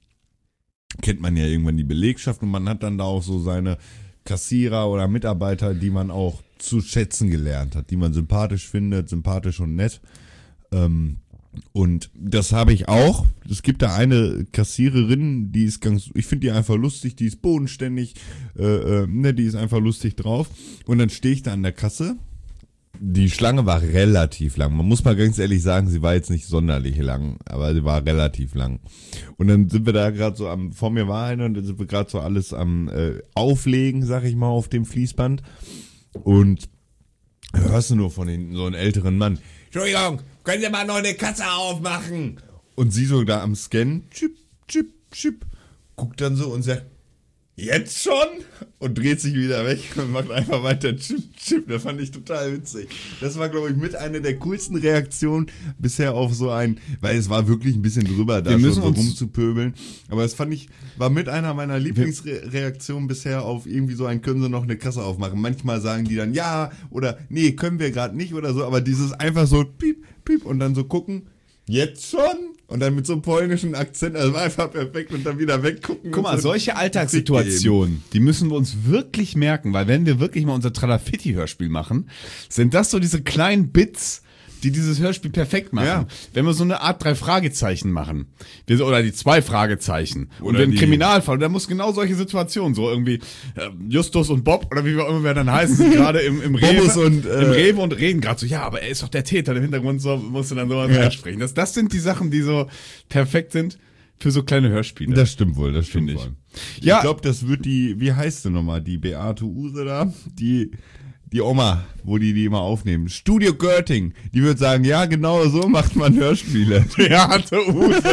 kennt man ja irgendwann die Belegschaft und man hat dann da auch so seine Kassierer oder Mitarbeiter, die man auch zu schätzen gelernt hat, die man sympathisch findet, sympathisch und nett. Ähm, und das habe ich auch. Es gibt da eine Kassiererin, die ist ganz, ich finde die einfach lustig, die ist bodenständig, äh, äh, ne, die ist einfach lustig drauf. Und dann stehe ich da an der Kasse. Die Schlange war relativ lang. Man muss mal ganz ehrlich sagen, sie war jetzt nicht sonderlich lang, aber sie war relativ lang. Und dann sind wir da gerade so am, vor mir war eine und dann sind wir gerade so alles am äh, Auflegen, sag ich mal, auf dem Fließband. Und hörst du nur von hinten so einen älteren Mann. Entschuldigung, können Sie mal noch eine Kasse aufmachen? Und sie so da am Scannen, chip, chip, chip, guckt dann so und sagt, jetzt schon? Und dreht sich wieder weg und macht einfach weiter chip, chip. Das fand ich total witzig. Das war, glaube ich, mit einer der coolsten Reaktionen bisher auf so ein, weil es war wirklich ein bisschen drüber, da Wir schon müssen so uns- rumzupöbeln. Aber das fand ich, war mit einer meiner Lieblingsreaktionen bisher auf irgendwie so ein, können Sie noch eine Kasse aufmachen? Manchmal sagen die dann ja oder nee, können wir gerade nicht oder so, aber dieses einfach so piep, piep und dann so gucken, jetzt schon? Und dann mit so einem polnischen Akzent, also war einfach perfekt und dann wieder weggucken. Guck mal, und so solche Fick Alltagssituationen, die müssen wir uns wirklich merken, weil wenn wir wirklich mal unser Tralafitti-Hörspiel machen, sind das so diese kleinen Bits, die dieses Hörspiel perfekt machen. Ja. Wenn wir so eine Art drei Fragezeichen machen, wir, oder die zwei Fragezeichen, und Oder wenn ein die- Kriminalfall, da muss genau solche Situationen, so irgendwie äh, Justus und Bob, oder wie wir immer wir dann heißen, sind gerade im, im Rewe, Bobbus und, äh, im Rewe und reden gerade so, ja, aber er ist doch der Täter, im Hintergrund so, musst du dann sowas Ja. ansprechen. Das, das sind die Sachen, die so perfekt sind für so kleine Hörspiele. Das stimmt wohl, das stimmt Finde ich. wohl. Ja. Ich glaube, das wird die, wie heißt sie nochmal, die Beate Use da, die, die Oma, wo die die immer aufnehmen. Studio Görting, die wird sagen, ja, genau so macht man Hörspiele. Beate Use.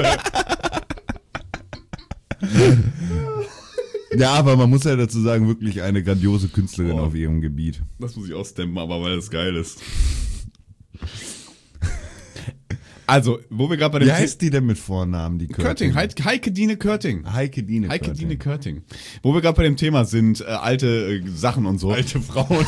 Ja, aber man muss ja dazu sagen, wirklich eine grandiose Künstlerin Oh. auf ihrem Gebiet. Das muss ich ausstemmen, aber weil das geil ist. Also, wo wir gerade bei dem Wie heißt die denn mit Vornamen, die Körting, Heike, Heike Dine Körting. Heike Dine Heike Körting. Dine Körting. Wo wir gerade bei dem Thema sind, äh, alte äh, Sachen und so. Alte Frauen.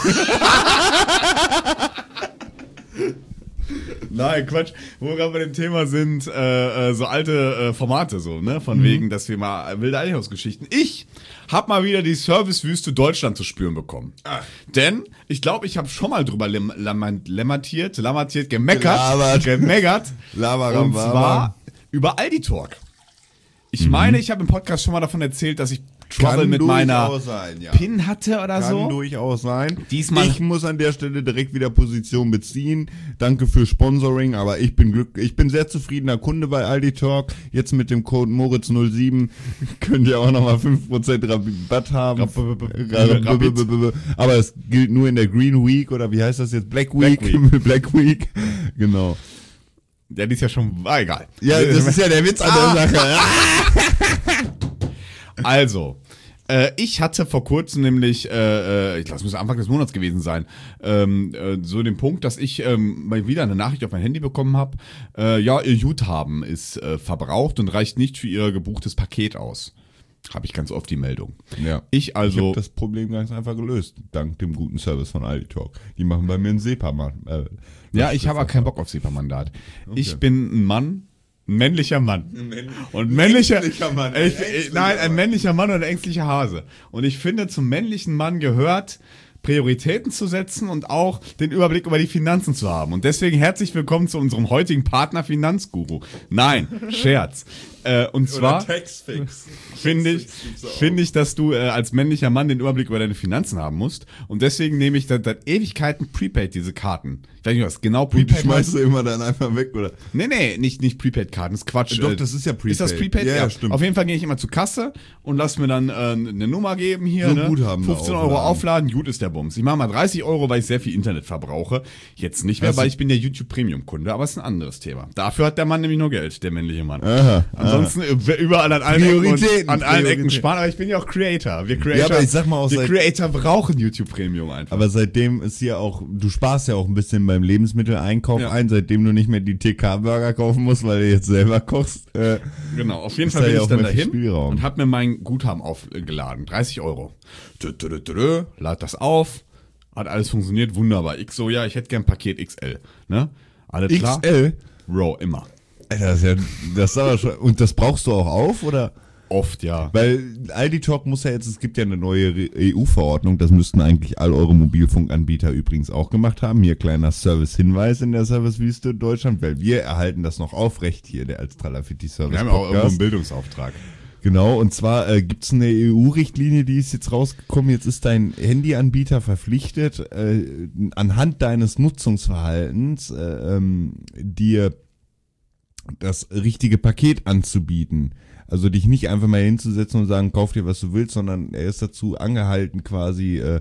Nein, Quatsch. Wo wir gerade bei dem Thema sind, äh, äh, so alte äh, Formate, so, ne? Von Mhm. wegen, dass wir mal wilde Einhausgeschichten. Ich hab mal wieder die Servicewüste Deutschland zu spüren bekommen. Denn ich glaube, ich habe schon mal drüber lam lam lamentiert, lamentiert, gemeckert, Gelabert. gemeckert. Labaram, Und zwar über Aldi Talk. Ich meine, ich habe im Podcast schon mal davon erzählt, dass ich Trouble Kann mit meiner durchaus sein, ja. PIN hatte oder Kann so. durchaus sein. Diesmal- Ich muss an der Stelle direkt wieder Position beziehen. Danke für Sponsoring, aber ich bin glück, ich bin sehr zufriedener Kunde bei Aldi Talk. Jetzt mit dem Code Moritz null sieben könnt ihr auch nochmal fünf Prozent Rabatt haben. Rabatt. Aber es gilt nur in der Green Week oder wie heißt das jetzt? Black Week. Black Black Week. Genau. Ja, die ist ja schon, ah, egal. Ja, das ist ja der Witz an der Sache. Also, äh, ich hatte vor kurzem nämlich, äh, äh, ich glaube, es muss Anfang des Monats gewesen sein, ähm, äh, so den Punkt, dass ich ähm, mal wieder eine Nachricht auf mein Handy bekommen habe, äh, ja, ihr Guthaben ist äh, verbraucht und reicht nicht für ihr gebuchtes Paket aus. Habe ich ganz oft die Meldung. Ja. Ich Ich also, habe das Problem ganz einfach gelöst, dank dem guten Service von Aldi Talk. Die machen bei mir einen SEPA-Mann. Äh, ja, ich habe aber keinen Bock auf SEPA-Mandat. Ich bin ein Mann, ein männlicher Mann. Und männlicher, ängstlicher Mann, Ich, ein ich, ängstlicher nein, ein Mann. männlicher Mann und ein ängstlicher Hase. Und ich finde, zum männlichen Mann gehört, Prioritäten zu setzen und auch den Überblick über die Finanzen zu haben. Und deswegen herzlich willkommen zu unserem heutigen Partner Finanzguru. Nein, Scherz. Äh, und zwar Taxfix. finde ich, finde ich, dass du äh, als männlicher Mann den Überblick über deine Finanzen haben musst. Und deswegen nehme ich seit, seit Ewigkeiten Prepaid, diese Karten. Ich weiß nicht, was genau Die Prepaid schmeißt heißt. du immer dann einfach weg, oder? Nee, nee, nicht, nicht Prepaid-Karten, das ist Quatsch. Doch, Äh, das ist ja Prepaid. Ist das Prepaid? Ja, ja, stimmt. Auf jeden Fall gehe ich immer zur Kasse und lass mir dann äh, eine Nummer geben hier. So ne? Guthaben fünfzehn Euro aufladen. aufladen, gut ist der Bums. Ich mache mal dreißig Euro, weil ich sehr viel Internet verbrauche. Jetzt nicht mehr, Also- weil ich bin der YouTube-Premium-Kunde, aber es ist ein anderes Thema. Dafür hat der Mann nämlich nur Geld, der männliche Mann. Aha, Ansonsten aha. überall an allen Ecken, Prioritäten, und, an allen Ecken Prioritäten. sparen, aber ich bin ja auch Creator. Wir Creator, Ja, aber ich sag mal auch wir seit- Creator brauchen YouTube-Premium einfach. Aber seitdem ist hier auch, du sparst ja auch ein bisschen beim Lebensmitteleinkauf Ja. ein, seitdem du nicht mehr die T K-Burger kaufen musst, weil du jetzt selber kochst. Äh, Genau, auf jeden Ist Fall da bin ja ich auch dann mehr viel dahin Spielraum. und hab mir mein Guthaben aufgeladen. dreißig Euro. Dö, dö, dö, dö, dö, lad das auf. Hat alles funktioniert, wunderbar. Ich so, ja, ich hätte gern Paket X L. Ne? Alles klar? X L? Bro, immer. Alter, das ist ja, das ist aber schon, und das brauchst du auch auf, oder? Oft, ja. Weil Aldi Talk muss ja jetzt, es gibt ja eine neue E U-Verordnung, das müssten eigentlich all eure Mobilfunkanbieter übrigens auch gemacht haben. Hier kleiner Service-Hinweis in der Servicewüste Deutschland, weil wir erhalten das noch aufrecht hier, der als Tralafiti-Service Wir haben ja auch irgendwo einen Podcast. Bildungsauftrag. Genau, und zwar äh, gibt es eine E U-Richtlinie, die ist jetzt rausgekommen. Jetzt ist dein Handyanbieter verpflichtet, äh, anhand deines Nutzungsverhaltens äh, ähm, dir das richtige Paket anzubieten. Also dich nicht einfach mal hinzusetzen und sagen, kauf dir, was du willst, sondern er ist dazu angehalten, quasi äh,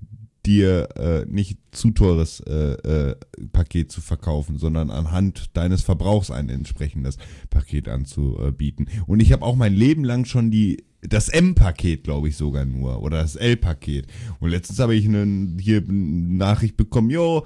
dir äh, nicht zu teures äh, äh, Paket zu verkaufen, sondern anhand deines Verbrauchs ein entsprechendes Paket anzubieten. Und ich habe auch mein Leben lang schon die das M-Paket, glaube ich, sogar nur, oder das L-Paket. Und letztens habe ich eine, hier eine Nachricht bekommen, jo,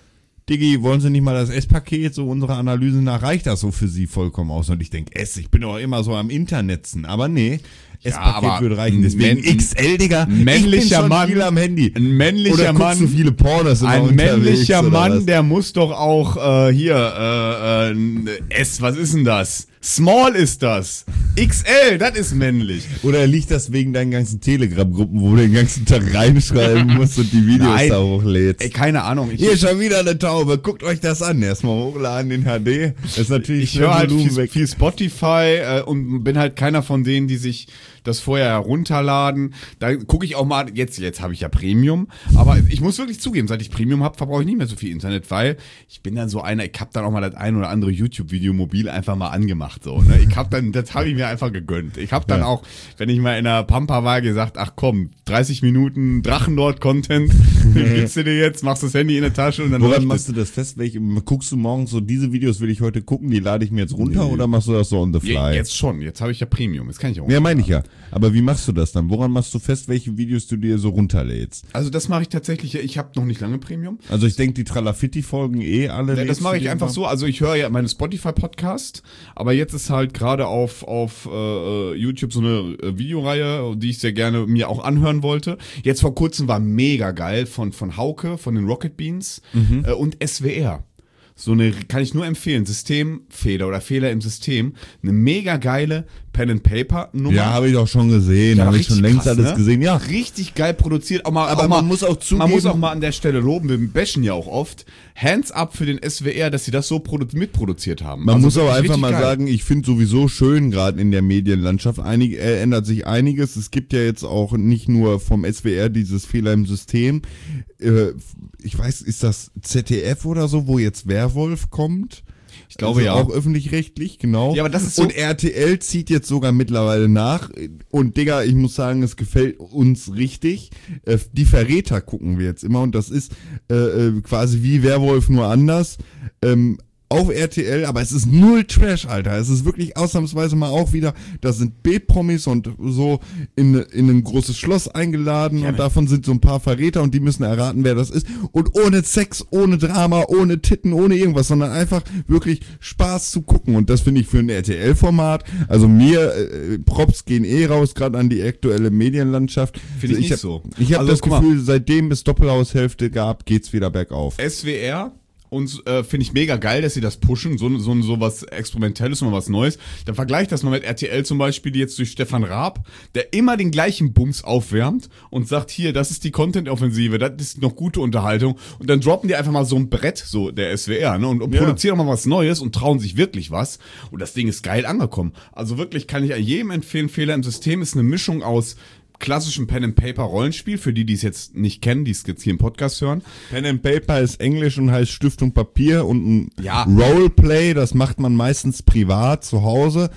Diggi, wollen Sie nicht mal das S-Paket? So unserer Analyse nach reicht das so für Sie vollkommen aus. Und ich denke, S, ich bin doch immer so am Internetzen. Aber nee, S-Paket aber würde reichen. Deswegen ein X L, Digga. ein männlicher ich bin schon Mann- viel am Handy. ein männlicher oder guckst Mann- du viele Pornos immer Ein unterwegs, männlicher oder Mann, was? der muss doch auch äh, hier äh, äh, S, was ist denn das? Small ist das. X L, das ist männlich. Oder liegt das wegen deinen ganzen Telegram-Gruppen, wo du den ganzen Tag reinschreiben musst und die Videos Nein. da hochlädst? Ey, keine Ahnung. Ich, Hier schon wieder eine Taube, guckt euch das an. Erstmal hochladen in H D. Das ist natürlich ich schnell höre halt Volumen viel, weg. viel Spotify äh, und bin halt keiner von denen, die sich das vorher herunterladen. Da gucke ich auch mal, jetzt jetzt habe ich ja Premium, aber ich muss wirklich zugeben, seit ich Premium habe, verbrauche ich nicht mehr so viel Internet, weil ich bin dann so einer, ich habe dann auch mal das ein oder andere YouTube-Video mobil einfach mal angemacht. So, ne? Ich habe dann, das habe ich mir einfach gegönnt. Ich habe dann Ja. auch, wenn ich mal in der Pampa war, gesagt, ach komm, dreißig Minuten Drachenlord-Content, den gibst du dir jetzt, machst das Handy in der Tasche und dann Woran läuft machst du das fest? Welche, guckst du morgens so, diese Videos will ich heute gucken, die lade ich mir jetzt runter oder machst du das so on the fly? Ja, jetzt schon, jetzt habe ich ja Premium, jetzt kann ich auch. Ja, meine ich ja. Aber wie machst du das dann? Woran machst du fest, welche Videos du dir so runterlädst? Also das mache ich tatsächlich, ich habe noch nicht lange Premium. Also ich denke, die Tralafitti-Folgen eh alle. Ja, das lädst mache du ich dir einfach mal? so. Also ich höre ja meine Spotify-Podcast, aber jetzt ist halt gerade auf auf äh, YouTube so eine äh, Videoreihe, die ich sehr gerne mir auch anhören wollte. Jetzt vor kurzem war mega geil von von Hauke, von den Rocket Beans äh, und S W R. So eine, kann ich nur empfehlen, Systemfehler oder Fehler im System. Eine mega geile Pen-and-Paper-Nummer. Ja, habe ich auch schon gesehen. Ja, habe ich richtig schon längst krass, alles ne? gesehen. Ja, Richtig geil produziert. Auch mal, Aber auch mal, man muss auch Man zugeben- muss auch mal an der Stelle loben, wir bashen ja auch oft. Hands up für den S W R, dass sie das so produ- mitproduziert haben. man Also muss aber wirklich einfach richtig mal geil. sagen, ich finde sowieso schön, gerade in der Medienlandschaft, einig, äh, ändert sich einiges. Es gibt ja jetzt auch nicht nur vom S W R dieses Fehler im System. Äh, ich weiß, ist das Z D F oder so, wo jetzt Werwolf kommt? Ich glaube, also ja. Auch öffentlich-rechtlich, genau. Ja, aber das ist so- Und R T L zieht jetzt sogar mittlerweile nach. Und Digga, ich muss sagen, es gefällt uns richtig. Äh, die Verräter gucken wir jetzt immer. Und das ist äh, äh, quasi wie Werwolf, nur anders. Ähm, auf R T L, aber es ist null Trash, Alter. Es ist wirklich ausnahmsweise mal auch wieder, da sind B-Promis und so in, in ein großes Schloss eingeladen und davon sind so ein paar Verräter und die müssen erraten, wer das ist. Und ohne Sex, ohne Drama, ohne Titten, ohne irgendwas, sondern einfach wirklich Spaß zu gucken. Und das finde ich für ein R T L-Format. Also mir, äh, Props gehen eh raus, gerade an die aktuelle Medienlandschaft. Finde ich ich nicht hab, so. Ich habe Also, das guck mal. Gefühl, seitdem es Doppelhaushälfte gab, geht's wieder bergauf. S W R und äh, finde ich mega geil, dass sie das pushen, so, so, so was Experimentelles und mal was Neues. Dann vergleicht das mal mit R T L zum Beispiel, die jetzt durch Stefan Raab, der immer den gleichen Bums aufwärmt und sagt, hier, das ist die Content-Offensive, das ist noch gute Unterhaltung. Und dann droppen die einfach mal so ein Brett, so der S W R, ne, und, und Ja. produzieren mal was Neues und trauen sich wirklich was. Und das Ding ist geil angekommen. Also wirklich kann ich jedem empfehlen, Fehler im System ist eine Mischung aus klassischem Pen-and-Paper-Rollenspiel, für die, die es jetzt nicht kennen, die es jetzt hier im Podcast hören. Pen and Paper ist Englisch und heißt Stift und Papier und ein Ja. Roleplay, das macht man meistens privat zu Hause.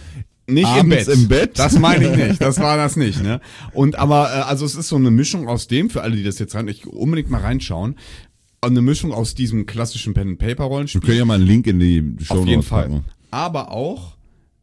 Nicht im abends Bett. im Bett. Das meine ich nicht. Das war das nicht, ne? Und aber, äh, also es ist so eine Mischung aus dem, für alle, die das jetzt rein, ich unbedingt mal reinschauen, eine Mischung aus diesem klassischen Pen-and-Paper-Rollenspiel. Wir können ja mal einen Link in die Show Auf jeden Notes Fall. packen. Aber auch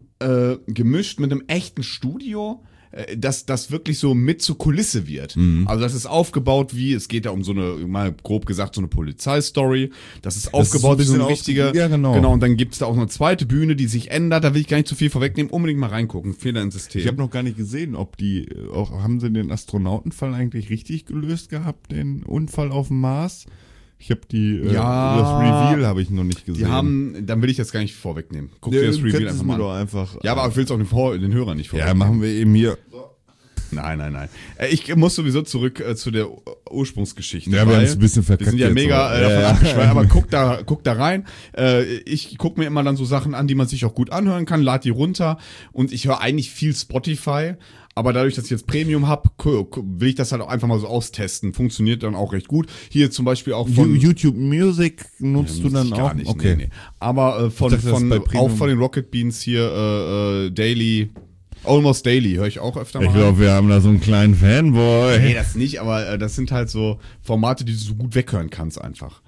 äh, gemischt mit einem echten Studio, äh, dass das wirklich so mit zur Kulisse wird. Mhm. Also das ist aufgebaut wie, es geht da um so eine, mal grob gesagt, so eine Polizeistory. Das ist ist aufgebaut so wie ein so eine bisschen richtige. aus- ja, genau. Genau, und dann gibt's da auch eine zweite Bühne, die sich ändert. Da will ich gar nicht zu viel vorwegnehmen. Unbedingt mal reingucken. Fehler im System. Ich habe noch gar nicht gesehen, ob die, äh, auch, haben sie den Astronautenfall eigentlich richtig gelöst gehabt, den Unfall auf dem Mars? Ich habe die, äh, Ja. das Reveal habe ich noch nicht gesehen. die haben, dann will ich das gar nicht vorwegnehmen. Guck ja, dir das du Review könntest einfach mir mal doch an. einfach. Ja, aber ich will es auch den, Vor den Hörern nicht ja, vorwegnehmen. machen wir eben hier. Nein, nein, nein. Äh, Ich muss sowieso zurück äh, zu der Ursprungsgeschichte. Ja, wir weil haben es ein bisschen verkackt Wir sind ja jetzt, mega aber- äh, Ja, davon ja. abgeschweift, aber guck da, guck da rein. Äh, ich guck mir immer dann so Sachen an, die man sich auch gut anhören kann, lad die runter und ich höre eigentlich viel Spotify. Aber dadurch, dass ich jetzt Premium hab, will ich das halt auch einfach mal so austesten. Funktioniert dann auch recht gut. Hier zum Beispiel auch von... You- YouTube Music nutzt du Nutze dann ich auch? gar nicht, okay. nee, nee. Aber äh, von, Ich dachte, das von ist bei Premium. auch von den Rocket Beans hier äh, äh, Daily, Almost Daily höre ich auch öfter mal. Ich rein. glaube, wir haben da so einen kleinen Fanboy. Nee, das nicht, aber äh, das sind halt so Formate, die du so gut weghören kannst einfach.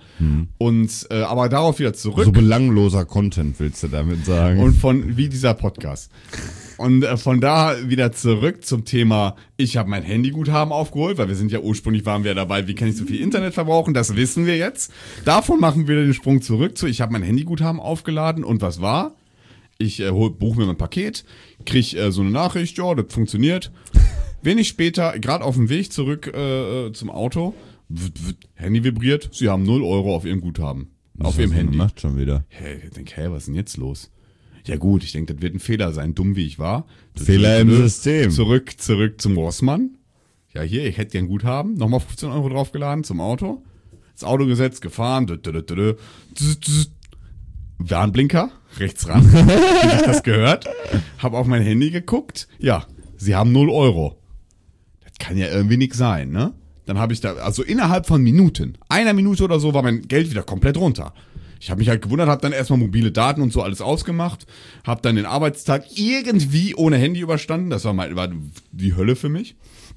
Und äh, aber darauf wieder zurück So belangloser Content, willst du damit sagen? und von wie dieser Podcast. Und äh, von da wieder zurück zum Thema, ich habe mein Handyguthaben aufgeholt, weil wir sind ja ursprünglich waren wir dabei, wie kann ich so viel Internet verbrauchen, das wissen wir jetzt. Davon machen wir den Sprung zurück zu, ich habe mein Handyguthaben aufgeladen und was war? Ich äh, buche mir mein Paket, krieg äh, so eine Nachricht, ja, das funktioniert. Wenig später, gerade auf dem Weg zurück äh, äh, zum Auto, w- w- Handy vibriert, sie haben null Euro auf ihrem Guthaben. Auf ihrem Handy. Macht schon wieder. Hey, ich denke, hey, was ist denn jetzt los? Ja gut, ich denke, das wird ein Fehler sein, dumm wie ich war. Fehler im System. Zurück, zurück zum Rossmann. Ja, hier, ich hätte gern Guthaben. Nochmal fünfzehn Euro draufgeladen zum Auto. Das Auto gesetzt, gefahren. dü- dü- dü- dü- dü. Zzz, zzz. Warnblinker, rechts ran. Wie ich das gehört. Hab auf mein Handy geguckt. Ja, sie haben null Euro. Das kann ja irgendwie nix sein, ne? Dann habe ich da, also innerhalb von Minuten, einer Minute oder so, war mein Geld wieder komplett runter. Ich habe mich halt gewundert, habe dann erstmal mobile Daten und so alles ausgemacht, habe dann den Arbeitstag irgendwie ohne Handy überstanden. Das war mal war die Hölle für mich.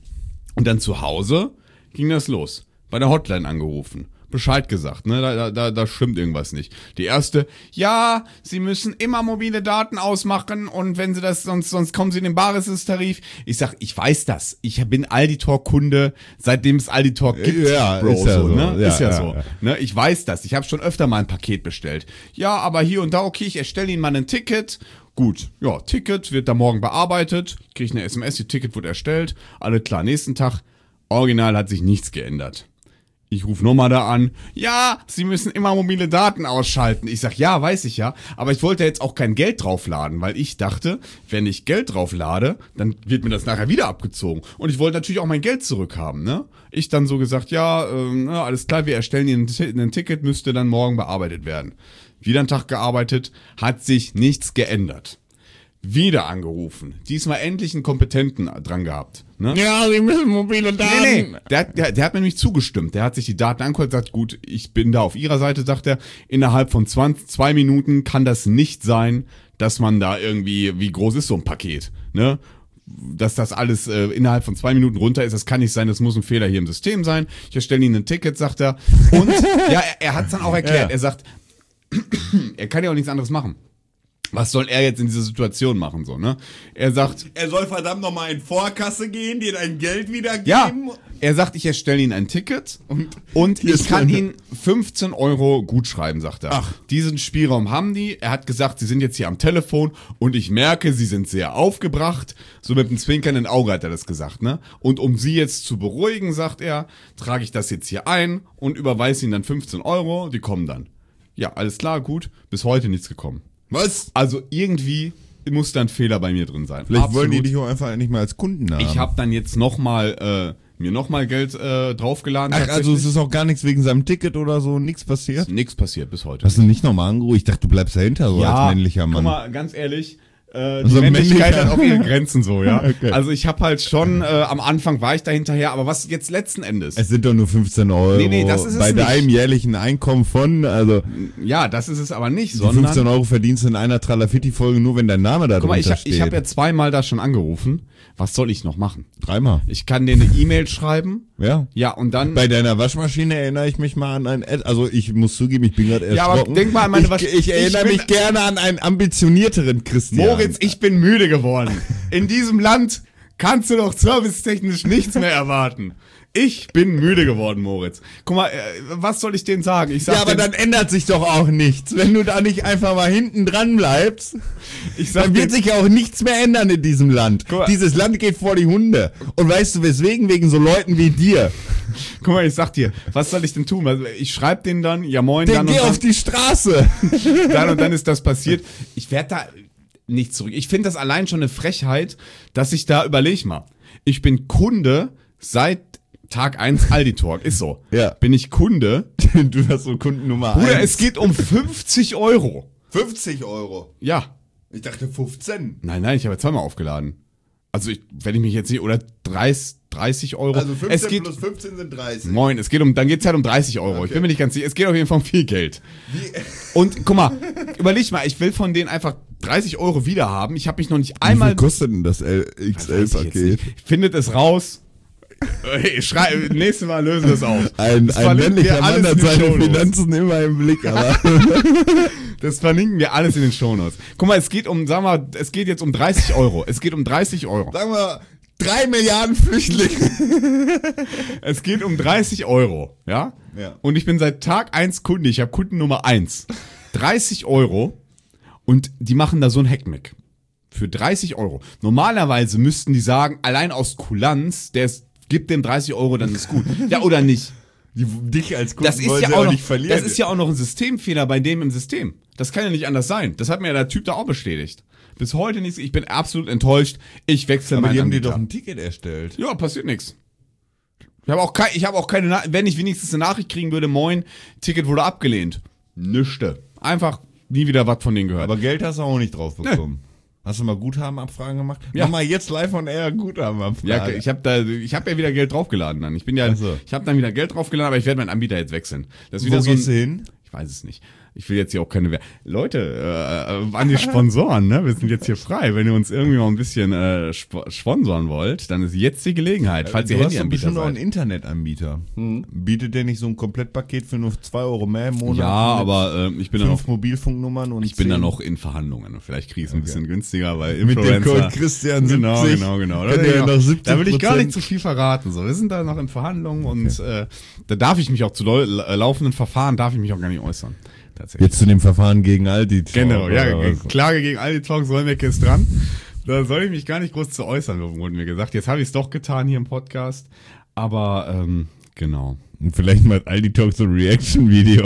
Und dann zu Hause ging das los. Bei der Hotline angerufen. Bescheid gesagt, ne, da, da, da stimmt irgendwas nicht. Die erste, ja, Sie müssen immer mobile Daten ausmachen und wenn Sie das, sonst, sonst kommen Sie in den Bares-Tarif. Ich sag, ich weiß das. Ich bin Alditor-Kunde, seitdem es Alditor gibt, Ja, Bro, ist ja so, so. ne? Ja, ist ja, ja, so. ja. Ne? Ich weiß das. Ich habe schon öfter mal ein Paket bestellt. Ja, aber hier und da, okay, ich erstelle Ihnen mal ein Ticket. Gut, ja, Ticket wird da morgen bearbeitet. Kriege ich eine S M S, die Ticket wird erstellt. Alle klar, nächsten Tag. Original hat sich nichts geändert. Ich rufe nochmal da an. Ja, Sie müssen immer mobile Daten ausschalten. Ich sag, ja, weiß ich ja. Aber ich wollte jetzt auch kein Geld draufladen, weil ich dachte, wenn ich Geld drauflade, dann wird mir das nachher wieder abgezogen. Und ich wollte natürlich auch mein Geld zurückhaben, ne? Ich dann so gesagt, ja, ähm, na, alles klar, wir erstellen Ihnen ein, ein Ticket, müsste dann morgen bearbeitet werden. Wieder einen Tag gearbeitet, hat sich nichts geändert. Wieder angerufen. Diesmal endlich einen Kompetenten dran gehabt. Ne? Ja, Sie müssen mobile Daten. Nee, nee, der, der, der hat mir nämlich zugestimmt. Der hat sich die Daten angeguckt und sagt, gut, ich bin da auf Ihrer Seite, sagt er. Innerhalb von zwanzig, zwei Minuten kann das nicht sein, dass man da irgendwie, wie groß ist so ein Paket, ne? Dass das alles äh, innerhalb von zwei Minuten runter ist, das kann nicht sein, das muss ein Fehler hier im System sein. Ich erstelle Ihnen ein Ticket, sagt er. Und, ja, er, er hat es dann auch erklärt. Ja. Er sagt, er kann ja auch nichts anderes machen. Was soll er jetzt in dieser Situation machen, so, ne? Er sagt, Er soll verdammt nochmal in Vorkasse gehen, dir dein Geld wiedergeben. ja, er sagt, ich erstelle Ihnen ein Ticket und, und ich kann Ihnen fünfzehn Euro gutschreiben, sagt er. Ach. Diesen Spielraum haben die. Er hat gesagt, Sie sind jetzt hier am Telefon und ich merke, Sie sind sehr aufgebracht. So mit einem zwinkernden Auge hat er das gesagt, ne? Und um Sie jetzt zu beruhigen, sagt er, trage ich das jetzt hier ein und überweise Ihnen dann fünfzehn Euro, die kommen dann. Ja, alles klar, gut. Bis heute nichts gekommen. Was? Also irgendwie muss da ein Fehler bei mir drin sein. Vielleicht wollen die Absolut. dich auch einfach nicht mehr als Kunden haben. Ich habe dann jetzt nochmal äh, mir nochmal Geld äh, draufgeladen. Ach, also es ist auch gar nichts wegen seinem Ticket oder so, nichts passiert? nichts passiert bis heute. Hast du nicht nochmal angerufen? Ich dachte, du bleibst dahinter, so als männlicher Mann. guck mal, ganz ehrlich, Äh, die So Männlichkeit männlicher. hat auch ihre Grenzen so, ja. Okay. Also ich habe halt schon, äh, am Anfang war ich da hinterher, aber was jetzt letzten Endes? Es sind doch nur fünfzehn Euro. Nee, nee, das ist es bei nicht. deinem jährlichen Einkommen von, also Ja, das ist es aber nicht, die sondern... fünfzehn Euro verdienst du in einer Tralafitti-Folge nur, wenn dein Name da Guck mal, ich, drunter hab- steht. ich habe ja zweimal da schon angerufen. Was soll ich noch machen? Dreimal. Ich kann dir eine E-Mail schreiben. Ja. Ja, und dann... Bei deiner Waschmaschine erinnere ich mich mal an ein, Ad- also ich muss zugeben, ich bin gerade erschrocken. Ja, aber denk mal an meine ich, Wasch- ich erinnere ich bin- mich gerne an einen ambitionierteren Christian. Moritz, ich bin müde geworden. In diesem Land kannst du doch servicetechnisch nichts mehr erwarten. Ich bin müde geworden, Moritz. Guck mal, äh, was soll ich denen sagen? Ich sag Ja, aber denen, dann ändert sich doch auch nichts. Wenn du da nicht einfach mal hinten dran bleibst, ich sag dann wird denen, sich auch nichts mehr ändern in diesem Land. Guck mal. Dieses Land geht vor die Hunde. Und weißt du weswegen? Wegen so Leuten wie dir. guck mal, ich sag dir, was soll ich denn tun? Also, ich schreib denen dann, ja moin, Den dann und geh dann, auf die Straße. dann und dann ist das passiert. Ich werde da nicht zurück. Ich finde das allein schon eine Frechheit, dass ich da überleg mal. Ich bin Kunde seit Tag eins Aldi Talk, ist so. Ja. Bin ich Kunde. Du hast so Kundennummer Bruder, eins. es geht um fünfzig Euro. fünfzig Euro. Ja. Ich dachte fünfzehn. Nein, nein, ich habe ja zweimal aufgeladen. Also ich, wenn ich mich jetzt nicht, oder dreißig, dreißig Euro. Also fünfzehn es geht, plus fünfzehn sind dreißig. Moin, es geht um, dann geht's halt um dreißig Euro. Ich bin mir nicht ganz sicher, es geht auf jeden Fall um viel Geld. Und guck mal, überleg mal, ich will von denen einfach dreißig Euro wieder haben. Ich habe mich noch nicht einmal... Wie viel kostet denn das L- Weiß ich jetzt X L-Paket? nicht. Findet es raus. Hey, schrei, nächstes Mal lösen wir es auf. Ein, Das ein verlinken männlicher wir Mann alles hat in die seine Shownotes. Finanzen immer im Blick, aber Das verlinken wir alles in den Shownotes. Guck mal, es geht um, sag mal, es geht jetzt um dreißig Euro. Es geht um dreißig Euro. sagen wir, drei Milliarden Flüchtlinge. Es geht um dreißig Euro, ja? Ja. Und ich bin seit Tag eins Kunde, ich habe Kunden Nummer eins. dreißig Euro und die machen da so ein Heckmeck. Für dreißig Euro. Normalerweise müssten die sagen, allein aus Kulanz, der ist, gibt dem dreißig Euro, dann ist gut. Ja, oder nicht? Die, dich als Kunden Das ist wollen ja sie auch noch, nicht verlieren. das ist ja auch noch ein Systemfehler bei dem im System. Das kann ja nicht anders sein. Das hat mir ja der Typ da auch bestätigt. Bis heute nichts. Ich bin absolut enttäuscht. Ich wechsle aber meinen die haben dir Anbieter. doch ein Ticket erstellt. Ja, passiert nichts. Ich habe auch, kein, ich hab auch keine, Na wenn ich wenigstens eine Nachricht kriegen würde, moin, Ticket wurde abgelehnt. Nüchte. Einfach nie wieder was von denen gehört. Aber Geld hast du auch nicht drauf bekommen. Hast du mal Guthabenabfragen gemacht? Ja. Mach mal jetzt live on air Guthabenabfragen. ja, ich habe da, ich habe ja wieder Geld draufgeladen dann. Ich bin ja, Ach so. ich habe dann wieder Geld draufgeladen, aber ich werde meinen Anbieter jetzt wechseln. Das ist Wo wieder so gehst du ein, hin? ich weiß es nicht. Ich will jetzt hier auch keine Wer Leute, äh, an die Sponsoren, ne? Wir sind jetzt hier frei. Wenn ihr uns irgendwie mal ein bisschen äh, sp sponsoren wollt, dann ist jetzt die Gelegenheit, falls ihr du hast doch Handyanbieter bestimmt auch einen seid. Internetanbieter. Bietet der nicht so ein Komplettpaket für nur zwei Euro mehr im Monat? Ja, mit aber äh, ich bin da noch fünf Mobilfunknummern und Ich bin da zehn- noch in Verhandlungen. Vielleicht kriege ich es ein bisschen günstiger, weil Mit dem Influencer. Code Christian Genau, siebzig genau, genau. könnt Da will, ihr ich noch noch, siebzig da will ich gar nicht Prozent zu viel verraten. So, wir sind da noch in Verhandlungen und äh, da darf ich mich auch zu lau äh, laufenden Verfahren darf ich mich auch gar nicht äußern. Tatsächlich. Jetzt zu dem Verfahren gegen Aldi. Genau, ja, Oder was? Klage gegen Aldi Talk, Solmecke ist dran. Da soll ich mich gar nicht groß zu äußern, wurde mir gesagt. Jetzt habe ich es doch getan hier im Podcast. Aber ähm, genau. Und vielleicht mal Aldi Talk so ein Reaction-Video.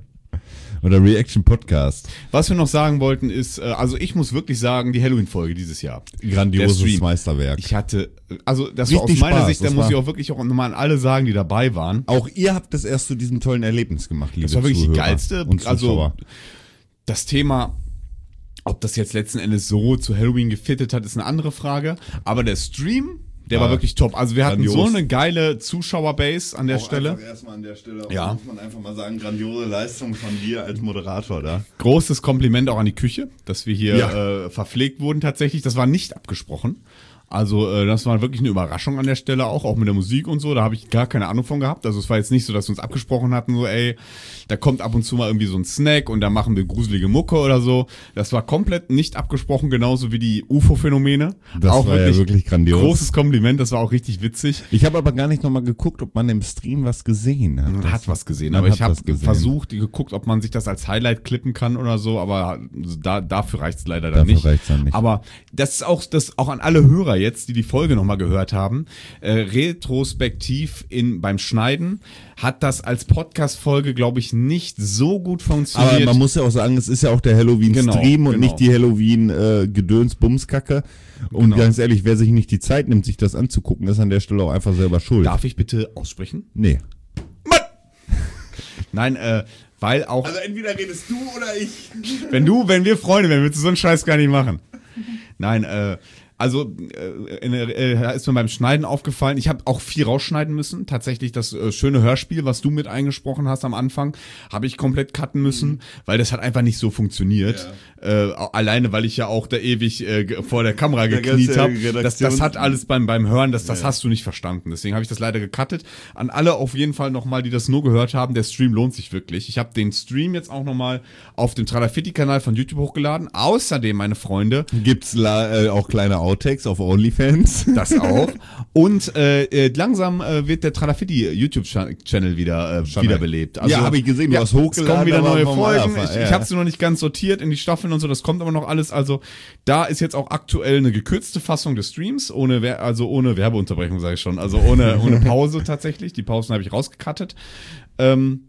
Oder Reaction-Podcast. Was wir noch sagen wollten ist, äh, also ich muss wirklich sagen, die Halloween-Folge dieses Jahr. Der Grandioses Stream. Meisterwerk. Ich hatte, also das war aus Richtig meiner Spaß, Sicht, da das muss war- ich auch wirklich auch nochmal an alle sagen, die dabei waren. Auch ihr habt das erst zu diesem tollen Erlebnis gemacht, liebe Das war wirklich die Zuhörer geilste, und also Zuschauer. das Thema, ob das jetzt letzten Endes so zu Halloween gefittet hat, ist eine andere Frage. Aber der Stream, der Ja, war wirklich top. Also wir hatten grandios. so eine geile Zuschauerbase an der Stelle. Erstmal an der Stelle, Ja. muss man einfach mal sagen, grandiose Leistung von dir als Moderator da. Großes Kompliment auch an die Küche, dass wir hier Ja. äh, verpflegt wurden tatsächlich. Das war nicht abgesprochen. Also äh, das war wirklich eine Überraschung an der Stelle auch, auch mit der Musik und so. Da habe ich gar keine Ahnung von gehabt. Also es war jetzt nicht so, dass wir uns abgesprochen hatten, so ey, da kommt ab und zu mal irgendwie so ein Snack und da machen wir gruselige Mucke oder so. Das war komplett nicht abgesprochen, genauso wie die U F O-Phänomene. Das war ja wirklich grandios. Großes Kompliment, das war auch richtig witzig. Ich habe aber gar nicht nochmal geguckt, ob man im Stream was gesehen hat. Man hat was gesehen, Man aber hat ich habe was gesehen. versucht, geguckt, ob man sich das als Highlight klippen kann oder so, aber da, dafür reicht's leider dann Dafür nicht. reicht's dann nicht. Aber das ist auch das auch an alle Hörer jetzt, die die Folge nochmal gehört haben. Äh, retrospektiv in beim Schneiden hat das als Podcast-Folge, glaube ich, nicht so gut funktioniert. Aber man muss ja auch sagen, es ist ja auch der Halloween-Stream Genau, und genau. nicht die Halloween-Gedöns-Bumskacke. Und Genau. ganz ehrlich, wer sich nicht die Zeit nimmt, sich das anzugucken, ist an der Stelle auch einfach selber schuld. Darf ich bitte aussprechen? Nee. Nein, äh, weil auch, Also entweder redest du oder ich. wenn du, wenn wir Freunde wären, würdest du so einen Scheiß gar nicht machen. Nein, äh, also äh, in, äh, ist mir beim Schneiden aufgefallen, ich habe auch viel rausschneiden müssen. Tatsächlich das äh, schöne Hörspiel, was du mit eingesprochen hast am Anfang, habe ich komplett cutten müssen, mhm. weil das hat einfach nicht so funktioniert. Ja. Äh, alleine, weil ich ja auch da ewig äh, vor der Kamera gekniet habe. Das, das hat alles beim beim Hören, das, das ja. hast du nicht verstanden. Deswegen habe ich das leider gecuttet. An alle auf jeden Fall nochmal, die das nur gehört haben, der Stream lohnt sich wirklich. Ich habe den Stream jetzt auch nochmal auf dem Tralafitti-Kanal von YouTube hochgeladen. Außerdem, meine Freunde, gibt's la- äh, auch kleine Outtakes auf OnlyFans. Das auch. Und äh, langsam äh, wird der Tralafitti YouTube-Channel wieder äh, wiederbelebt. Also, ja, habe ich gesehen, du ja, hast hochgeladen. Es kommen wieder neue Folgen. Alpha, ich ja. ich habe sie noch nicht ganz sortiert in die Staffeln und so, das kommt aber noch alles. Also da ist jetzt auch aktuell eine gekürzte Fassung des Streams, ohne Wer- also ohne Werbeunterbrechung, sage ich schon. Also ohne, ohne Pause tatsächlich. Die Pausen habe ich rausgecuttet. Ähm,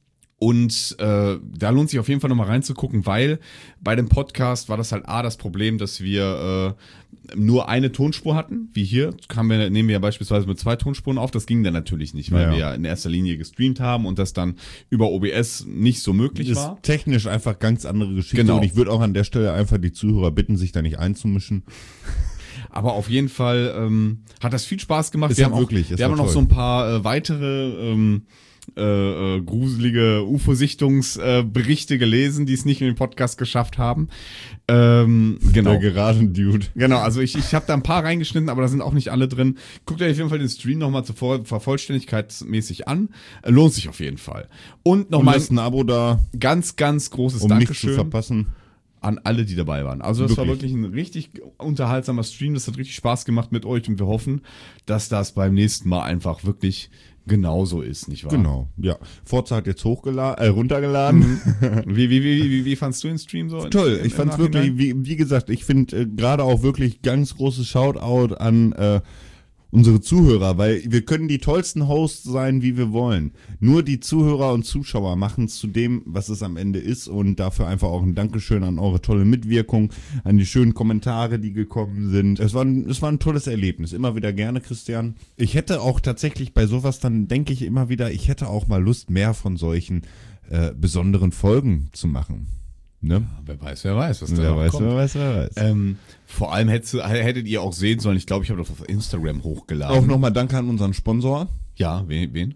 Und äh, da lohnt sich auf jeden Fall nochmal reinzugucken, weil bei dem Podcast war das halt A, das Problem, dass wir äh, nur eine Tonspur hatten, wie hier. Haben wir, nehmen wir ja beispielsweise mit zwei Tonspuren auf. Das ging dann natürlich nicht, weil ja. wir ja in erster Linie gestreamt haben und das dann über O B S nicht so möglich ist war. Technisch einfach ganz andere Geschichte. Genau. Und ich würde auch an der Stelle einfach die Zuhörer bitten, sich da nicht einzumischen. Aber auf jeden Fall ähm, hat das viel Spaß gemacht. Ist wir ja haben wirklich, auch, ist wir haben ja noch toll. so ein paar äh, weitere ähm, Äh, äh, gruselige U F O-Sichtungsberichte äh, gelesen, die es nicht in den Podcast geschafft haben. Ähm, genau. Der Garagendude. Genau, also ich, ich habe da ein paar reingeschnitten, aber da sind auch nicht alle drin. Guckt euch auf jeden Fall den Stream nochmal zur Ver- Vervollständigkeitsmäßig an. Äh, lohnt sich auf jeden Fall. Und Und nochmal lasst ein Abo da, ein ganz, ganz großes um nichts zu Dankeschön verpassen. an alle, die dabei waren. Also das war Wirklich. wirklich ein richtig unterhaltsamer Stream. Das hat richtig Spaß gemacht mit euch und wir hoffen, dass das beim nächsten Mal einfach wirklich genauso ist, nicht wahr? Genau, ja. Forza hat jetzt hochgeladen, äh, runtergeladen. Wie, wie, wie, wie, wie fandst du den Stream so? Toll, im- ich im fand's Nachhinein? wirklich, wie, wie gesagt, ich finde äh, gerade auch wirklich ganz großes Shoutout an äh, unsere Zuhörer, weil wir können die tollsten Hosts sein, wie wir wollen. Nur die Zuhörer und Zuschauer machen es zu dem, was es am Ende ist und dafür einfach auch ein Dankeschön an eure tolle Mitwirkung, an die schönen Kommentare, die gekommen sind. Es war, ein, es war ein tolles Erlebnis, immer wieder gerne, Christian. Ich hätte auch tatsächlich bei sowas, dann denke ich immer wieder, ich hätte auch mal Lust, mehr von solchen äh, besonderen Folgen zu machen. Ne? Wer weiß, wer weiß, was da Wer noch weiß, kommt. wer weiß, wer weiß. Ähm, vor allem hättest, du- hättet ihr auch sehen sollen, ich glaube, ich habe das auf Instagram hochgeladen. Auch nochmal Danke an unseren Sponsor. Ja, wen? wen?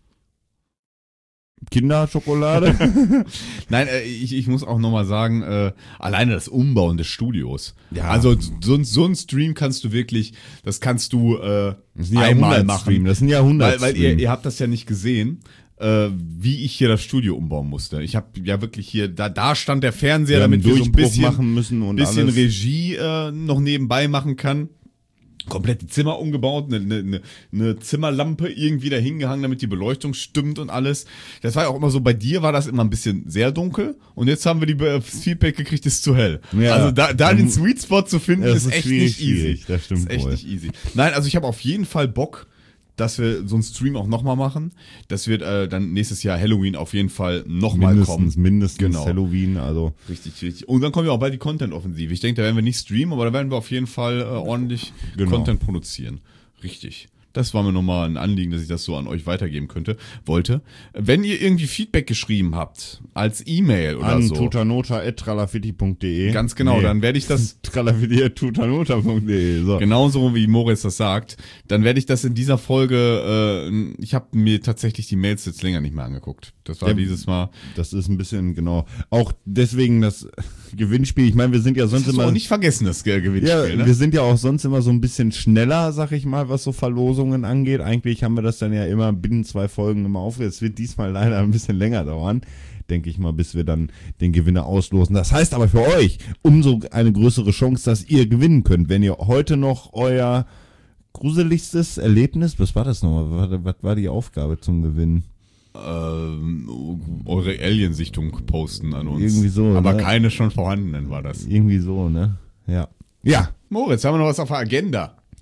Kinderschokolade. Nein, äh, ich, ich muss auch nochmal sagen, äh, alleine das Umbauen des Studios. Ja. Also so, ein- so ein Stream kannst du wirklich, das kannst du äh, Das ist ein einmal Jahrhundert-Stream, machen. das ist ein Weil, weil ihr, Jahrhundert-Stream. ihr habt das ja nicht gesehen, äh, wie ich hier das Studio umbauen musste. Ich habe ja wirklich hier, da, da stand der Fernseher, Wir haben damit wir so ein Durchbruch bisschen, machen müssen und bisschen alles. Regie äh, noch nebenbei machen kann. Komplette Zimmer umgebaut, eine, eine, eine Zimmerlampe irgendwie da hingehangen, damit die Beleuchtung stimmt und alles. Das war ja auch immer so, bei dir war das immer ein bisschen sehr dunkel und jetzt haben wir die Be- das Feedback gekriegt, ist zu hell. Ja. Also da, da den Sweet Spot zu finden, Das ist ist echt schwierig, nicht easy. schwierig, das stimmt ist echt wohl. nicht easy. Nein, also ich habe auf jeden Fall Bock, dass wir so einen Stream auch nochmal machen. Das wird äh, dann nächstes Jahr Halloween auf jeden Fall nochmal kommen. Mindestens, mindestens Genau. Halloween, also. Richtig, richtig. Und dann kommen wir auch bald die Content-Offensive. Ich denke, da werden wir nicht streamen, aber da werden wir auf jeden Fall äh, ordentlich Genau. Content produzieren. Richtig. Das war mir nochmal ein Anliegen, dass ich das so an euch weitergeben könnte, wollte. Wenn ihr irgendwie Feedback geschrieben habt, als E-Mail oder An so. tutanota at tralafitti punkt de. Ganz genau, dann werde ich das tralafitti at tutanota punkt de. So. genauso wie Moritz das sagt, dann werde ich das in dieser Folge, äh, ich habe mir tatsächlich die Mails jetzt länger nicht mehr angeguckt. Das war Ja, dieses Mal. Das ist ein bisschen, genau. Auch deswegen das Gewinnspiel. Ich meine, wir sind ja Das sonst hast du immer. auch nicht vergessen, das Ge- Ja, Gewinnspiel, wir ne? sind ja auch sonst immer so ein bisschen schneller, sag ich mal, was so Verlosungen angeht. Eigentlich haben wir das dann ja immer binnen zwei Folgen immer auf. Es wird diesmal leider ein bisschen länger dauern, denke ich mal, bis wir dann den Gewinner auslosen. Das heißt aber für euch umso eine größere Chance, dass ihr gewinnen könnt, wenn ihr heute noch euer gruseligstes Erlebnis, was war das nochmal? Was, was war die Aufgabe zum Gewinnen? ähm, eure Aliensichtung posten an uns. Irgendwie so, Aber ne? keine schon vorhandenen war das. Irgendwie so, ne? Ja. Ja, Moritz, haben wir noch was auf der Agenda?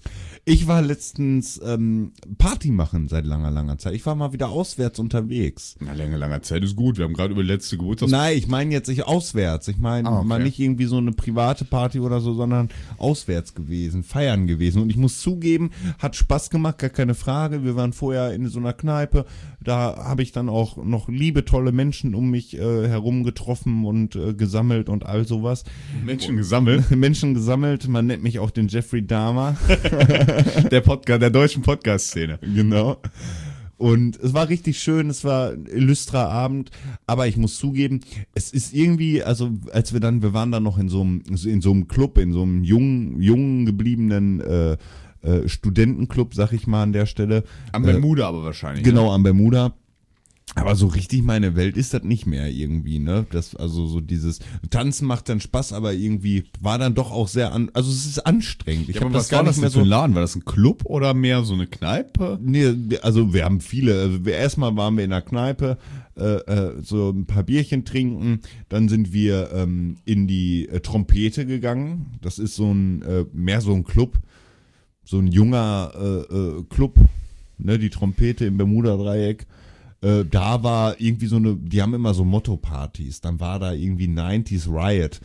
Ich war letztens ähm, Party machen seit langer, langer Zeit. Ich war mal wieder auswärts unterwegs. Na, lange, langer Zeit ist gut. Wir haben gerade über die letzte Geburtstags... Nein, ich meine jetzt ich auswärts. Ich meine Ah, okay. mal nicht irgendwie so eine private Party oder so, sondern auswärts gewesen, feiern gewesen. Und ich muss zugeben, hat Spaß gemacht, gar keine Frage. Wir waren vorher in so einer Kneipe. Da habe ich dann auch noch liebe, tolle Menschen um mich äh, herum getroffen und äh, gesammelt und all sowas. Menschen gesammelt. Menschen gesammelt. Man nennt mich auch den Jeffrey Dahmer. Der Podcast, der deutschen Podcast-Szene. Genau. Und es war richtig schön, es war ein illustrer Abend, aber ich muss zugeben, es ist irgendwie, also als wir dann, wir waren dann noch in so einem, in so einem Club, in so einem jungen, jungen gebliebenen äh, äh, Studentenclub, sag ich mal an der Stelle. Am Äh, Bermuda aber wahrscheinlich. Genau, am Bermuda. Aber so richtig meine Welt ist das nicht mehr irgendwie, ne? Das, also so dieses Tanzen macht dann Spaß, aber irgendwie war dann doch auch sehr an, also es ist anstrengend. Ich Ja, habe aber das was gar war das nicht mehr denn für so. ein Laden? War das ein Club oder mehr so eine Kneipe? Nee, also wir haben viele. Also wir, erstmal waren wir in der Kneipe, äh, äh, so ein paar Bierchen trinken. Dann sind wir ähm, in die äh, Trompete gegangen. Das ist so ein, äh, mehr so ein Club, so ein junger äh, äh, Club, ne, die Trompete im Bermuda-Dreieck. Äh, da war irgendwie so eine, die haben immer so Motto-Partys. Dann war da irgendwie neunziger Riot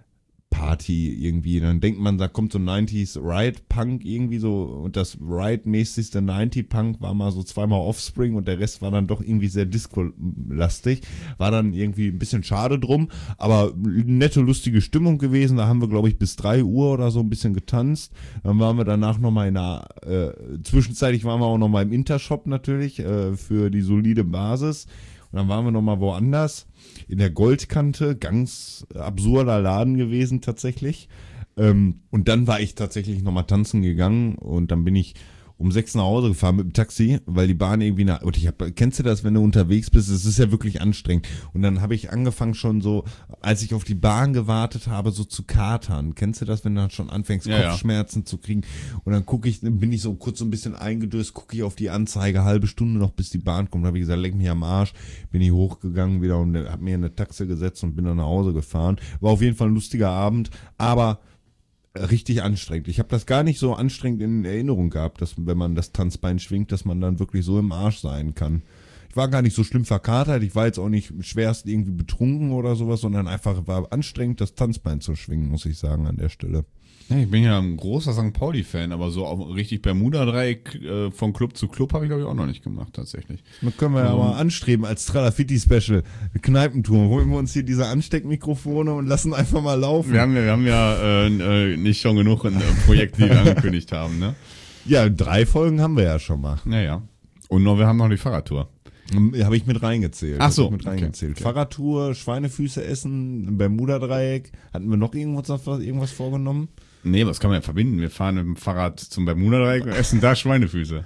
Party irgendwie. Dann denkt man, da kommt so neunziger Riot Punk irgendwie so und das Riot-mäßigste neunziger Punk war mal so zweimal Offspring und der Rest war dann doch irgendwie sehr Disco-lastig. War dann irgendwie ein bisschen schade drum, aber nette, lustige Stimmung gewesen. Da haben wir, glaube ich, bis drei Uhr oder so ein bisschen getanzt. Dann waren wir danach nochmal in der, äh, zwischenzeitlich waren wir auch nochmal im Intershop natürlich, äh, für die solide Basis. Und dann waren wir nochmal woanders, in der Goldkante, ganz absurder Laden gewesen tatsächlich. Ähm, und dann war ich tatsächlich nochmal tanzen gegangen und dann bin ich um sechs nach Hause gefahren mit dem Taxi, weil die Bahn irgendwie nach, und ich hab, kennst du das, wenn du unterwegs bist, es ist ja wirklich anstrengend. Und dann habe ich angefangen schon so, als ich auf die Bahn gewartet habe, so zu katern. Kennst du das, wenn du dann schon anfängst, Ja, Kopfschmerzen ja. zu kriegen? Und dann gucke ich, bin ich so kurz so ein bisschen eingedöst, gucke ich auf die Anzeige, halbe Stunde noch, bis die Bahn kommt. Da habe ich gesagt, leck mich am Arsch. Bin ich hochgegangen wieder und habe mir in eine Taxe gesetzt und bin dann nach Hause gefahren. War auf jeden Fall ein lustiger Abend, aber richtig anstrengend. Ich habe das gar nicht so anstrengend in Erinnerung gehabt, dass wenn man das Tanzbein schwingt, dass man dann wirklich so im Arsch sein kann. Ich war gar nicht so schlimm verkatert, ich war jetzt auch nicht schwerst irgendwie betrunken oder sowas, sondern einfach war anstrengend, das Tanzbein zu schwingen, muss ich sagen, an der Stelle. Ja, ich bin ja ein großer Sankt Pauli-Fan, aber so auch richtig Bermuda-Dreieck äh, von Club zu Club habe ich, glaube ich, auch noch nicht gemacht, tatsächlich. Das können wir ja Um, mal anstreben als Tralafitti-Special. Kneipentour. Holen wir uns hier diese Ansteckmikrofone und lassen einfach mal laufen. Wir haben ja, wir haben ja äh, äh, nicht schon genug in, äh, Projekte, die wir angekündigt haben, ne? Ja, drei Folgen haben wir ja schon mal. Naja. Und noch, wir haben noch die Fahrradtour. Habe ich mit reingezählt. Ach so, Hab ich mit okay, reingezählt. okay. Fahrradtour, Schweinefüße essen, Bermuda-Dreieck. Hatten wir noch irgendwas, irgendwas vorgenommen? Nee, was kann man ja verbinden? Wir fahren mit dem Fahrrad zum Bermuda-Dreieck und essen da Schweinefüße.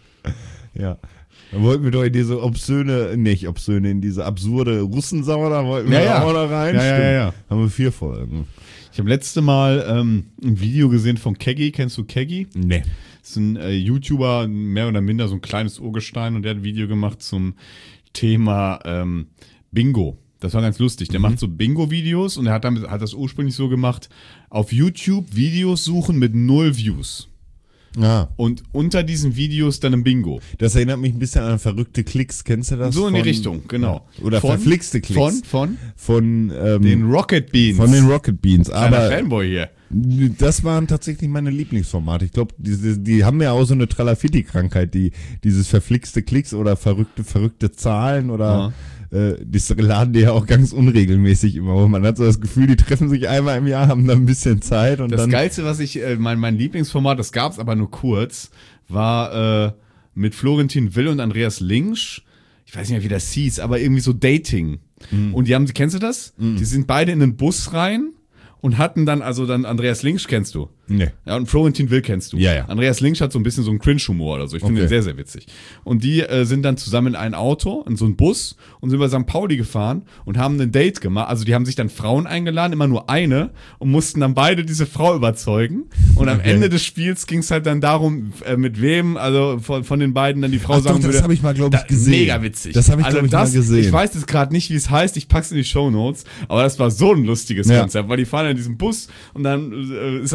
Ja. Da wollten wir doch in diese obszöne, nicht obszöne, in diese absurde Russensauer, da wollten wir Ja, ja. auch da rein. Ja, ja, Stimmt. ja, ja. Haben wir vier Folgen. Ich habe letzte Mal ähm, ein Video gesehen von Keggy. Kennst du Keggy? Nee. Das ist ein äh, YouTuber, mehr oder minder so ein kleines Urgestein und der hat ein Video gemacht zum Thema ähm, Bingo. Das war ganz lustig. Der mhm. macht so Bingo-Videos und er hat, damit, hat das ursprünglich so gemacht, auf YouTube Videos suchen mit null Views. Ah. Und unter diesen Videos dann ein Bingo. Das erinnert mich ein bisschen an verrückte Klicks, kennst du das? So in die Von- Richtung, genau. Ja. Oder Von- verflixte Klicks. Von, von Von, ähm, den Rocket Beans. von den Rocket Beans. Kleiner Aber Fanboy hier. das waren tatsächlich meine Lieblingsformate. Ich glaube, die, die haben ja auch so eine Tralafitti-Krankheit, die dieses verflixte Klicks oder verrückte, verrückte Zahlen oder äh, das laden die ja auch ganz unregelmäßig immer. Und man hat so das Gefühl, die treffen sich einmal im Jahr, haben dann ein bisschen Zeit und Das dann. Geilste, was ich, äh, mein, mein Lieblingsformat, das gab's aber nur kurz, war äh, mit Florentin Will und Andreas Linsch. Ich weiß nicht mehr, wie das hieß, aber irgendwie so Dating. Mhm. Und die haben, kennst du das? Die sind beide in den Bus rein und hatten dann, also dann Andreas Linsch kennst du. Nee. Ja, und Florentin Will kennst du. Ja, ja. Andreas Linsch hat so ein bisschen so einen Cringe-Humor oder so. Ich finde Okay. den sehr, sehr witzig. Und die äh, sind dann zusammen in ein Auto, in so einen Bus und sind über Sankt Pauli gefahren und haben ein Date gemacht. Also die haben sich dann Frauen eingeladen, immer nur eine, und mussten dann beide diese Frau überzeugen. Und am Okay. Ende des Spiels ging es halt dann darum, äh, mit wem, also von, von den beiden dann die Frau Ach doch, sagen das würde. habe ich mal, glaube ich, Da- gesehen. Mega witzig. Das habe ich, also glaube ich, das, mal gesehen. Ich weiß jetzt gerade nicht, wie es heißt. Ich pack's in die Shownotes. Aber das war so ein lustiges Ja. Konzept, weil die fahren in diesem Bus und dann äh, ist das so, also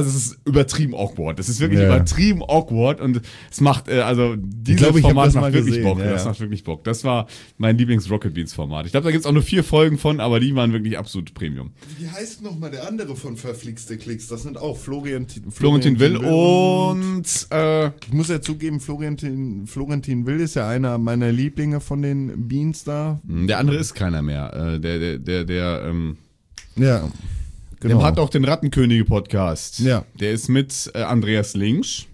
also es ist übertrieben awkward. Das ist wirklich Ja. übertrieben awkward und es macht, äh, also dieses glaube, ich hab Format das macht mal wirklich gesehen, Bock. ja, Das ja. macht wirklich Bock. Das war mein Lieblings-Rocket Beans-Format. Ich glaube, da gibt's auch nur vier Folgen von, aber die waren wirklich absolut Premium. Wie heißt nochmal der andere von Verflixte Klicks? Das sind auch Florentin, Florentin Will und äh, ich muss ja zugeben, Florentin, Florentin Will ist ja einer meiner Lieblinge von den Beans da. der andere ist keiner mehr. Äh, der, der, der, der, ähm, Ja, Der hat auch den Rattenkönige-Podcast. Ja. Der ist mit äh, Andreas Links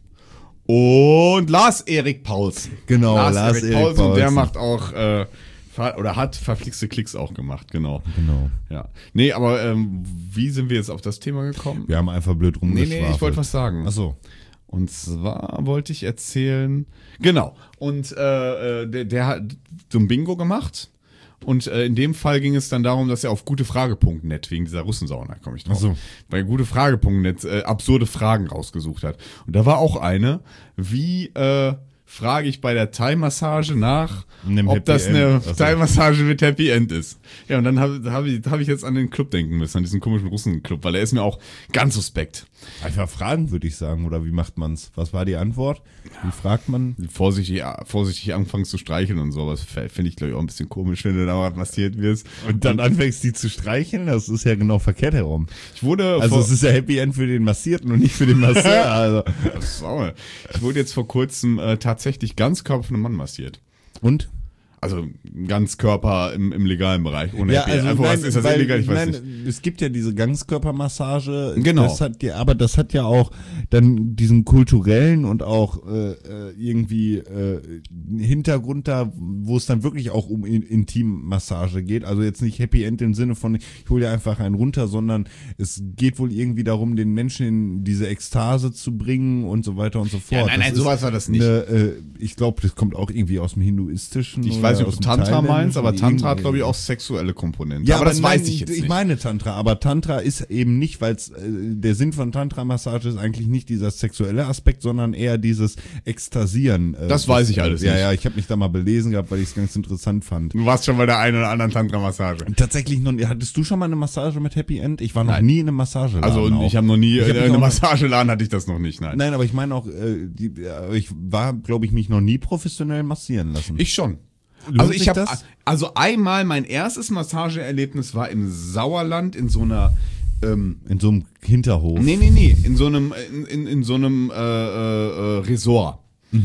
und Lars-Erik Paulsen. Genau, Lars-Erik Lars-Erik Paulsen. Und der Paulsen. macht auch, äh, ver- oder hat verflixte Klicks auch gemacht, genau. Genau. Ja. Nee, aber ähm, wie sind wir jetzt auf das Thema gekommen? Wir haben einfach blöd nee, rumgeschwafelt. nee, ich wollte was sagen. Achso. Und zwar wollte ich erzählen, genau, und äh, äh, der, der hat so ein Bingo gemacht. Und äh, in dem Fall ging es dann darum, dass er auf gutefrage punkt net, wegen dieser Russensauna, komme ich drauf, Ach so. bei gutefrage punkt net äh, absurde Fragen rausgesucht hat. Und da war auch eine, wie äh, frage ich bei der Thai-Massage nach, Einem ob Happy das End. eine Ach so. Thai-Massage mit Happy End ist. Ja, und dann habe hab ich, hab ich jetzt an den Club denken müssen, an diesen komischen Russen-Club, weil er ist mir auch ganz suspekt. Einfach fragen, würde ich sagen. Oder wie macht man's? Was war die Antwort? Wie fragt man? Vorsichtig, vorsichtig anfangen zu streicheln und sowas, finde ich, glaube ich, auch ein bisschen komisch, wenn du da mal massiert wirst. Und dann anfängst, die zu streicheln? Das ist ja genau verkehrt herum. Ich wurde Also vor, es ist ja Happy End für den Massierten und nicht für den Masseur. Also. Sauer. Ich wurde jetzt vor kurzem äh, tatsächlich Ganzkörper von einem Mann massiert. Und? Also Ganzkörper im, im legalen Bereich. Ohne Ja, Happy also End. Einfach, nein, was ist das weil, illegal? Ich weiß nein, nicht. es gibt ja diese Ganzkörpermassage. Genau. Das hat ja, aber das hat ja auch dann diesen kulturellen und auch äh, äh, irgendwie äh, Hintergrund da, wo es dann wirklich auch um in, Intimmassage geht. Also jetzt nicht Happy End im Sinne von, ich hole dir einfach einen runter, sondern es geht wohl irgendwie darum, den Menschen in diese Ekstase zu bringen und so weiter und so fort. Ja, nein, nein, Das sowas ist war das nicht. Eine, äh, ich glaube, das kommt auch irgendwie aus dem Hinduistischen. Ich oder weiß nicht, ob aus du dem Tantra meinst, aber Thailändischen, Tantra hat, irgendwie. glaube ich, auch sexuelle Komponenten. Ja, aber, das nein, weiß ich jetzt ich nicht. meine Tantra, aber Tantra ist eben nicht, weil äh, der Sinn von Tantra-Massage ist eigentlich nicht dieser sexuelle Aspekt, sondern eher dieses Ekstasieren. Äh, Das weiß ich alles Ja, nicht. ja, ich habe mich da mal belesen gehabt, weil ich es ganz interessant fand. Du warst schon bei der einen oder anderen Tantra-Massage. Tatsächlich noch, hattest du schon mal eine Massage mit Happy End? Ich war noch Nein. nie in einem Massageladen. Also auch. ich habe noch nie, Ich hab äh, mich in einem auch- Massageladen hatte ich das noch nicht, nein. Nein, aber ich meine auch, äh, die, äh, ich war, glaube ich, mich noch nie professionell massieren lassen. Ich schon. Lohnt Also ich sich habe das? also einmal mein erstes Massageerlebnis war im Sauerland in so einer ähm, in so einem Hinterhof. nee nee nee in so einem in, in, in so einem äh, äh, äh, Resort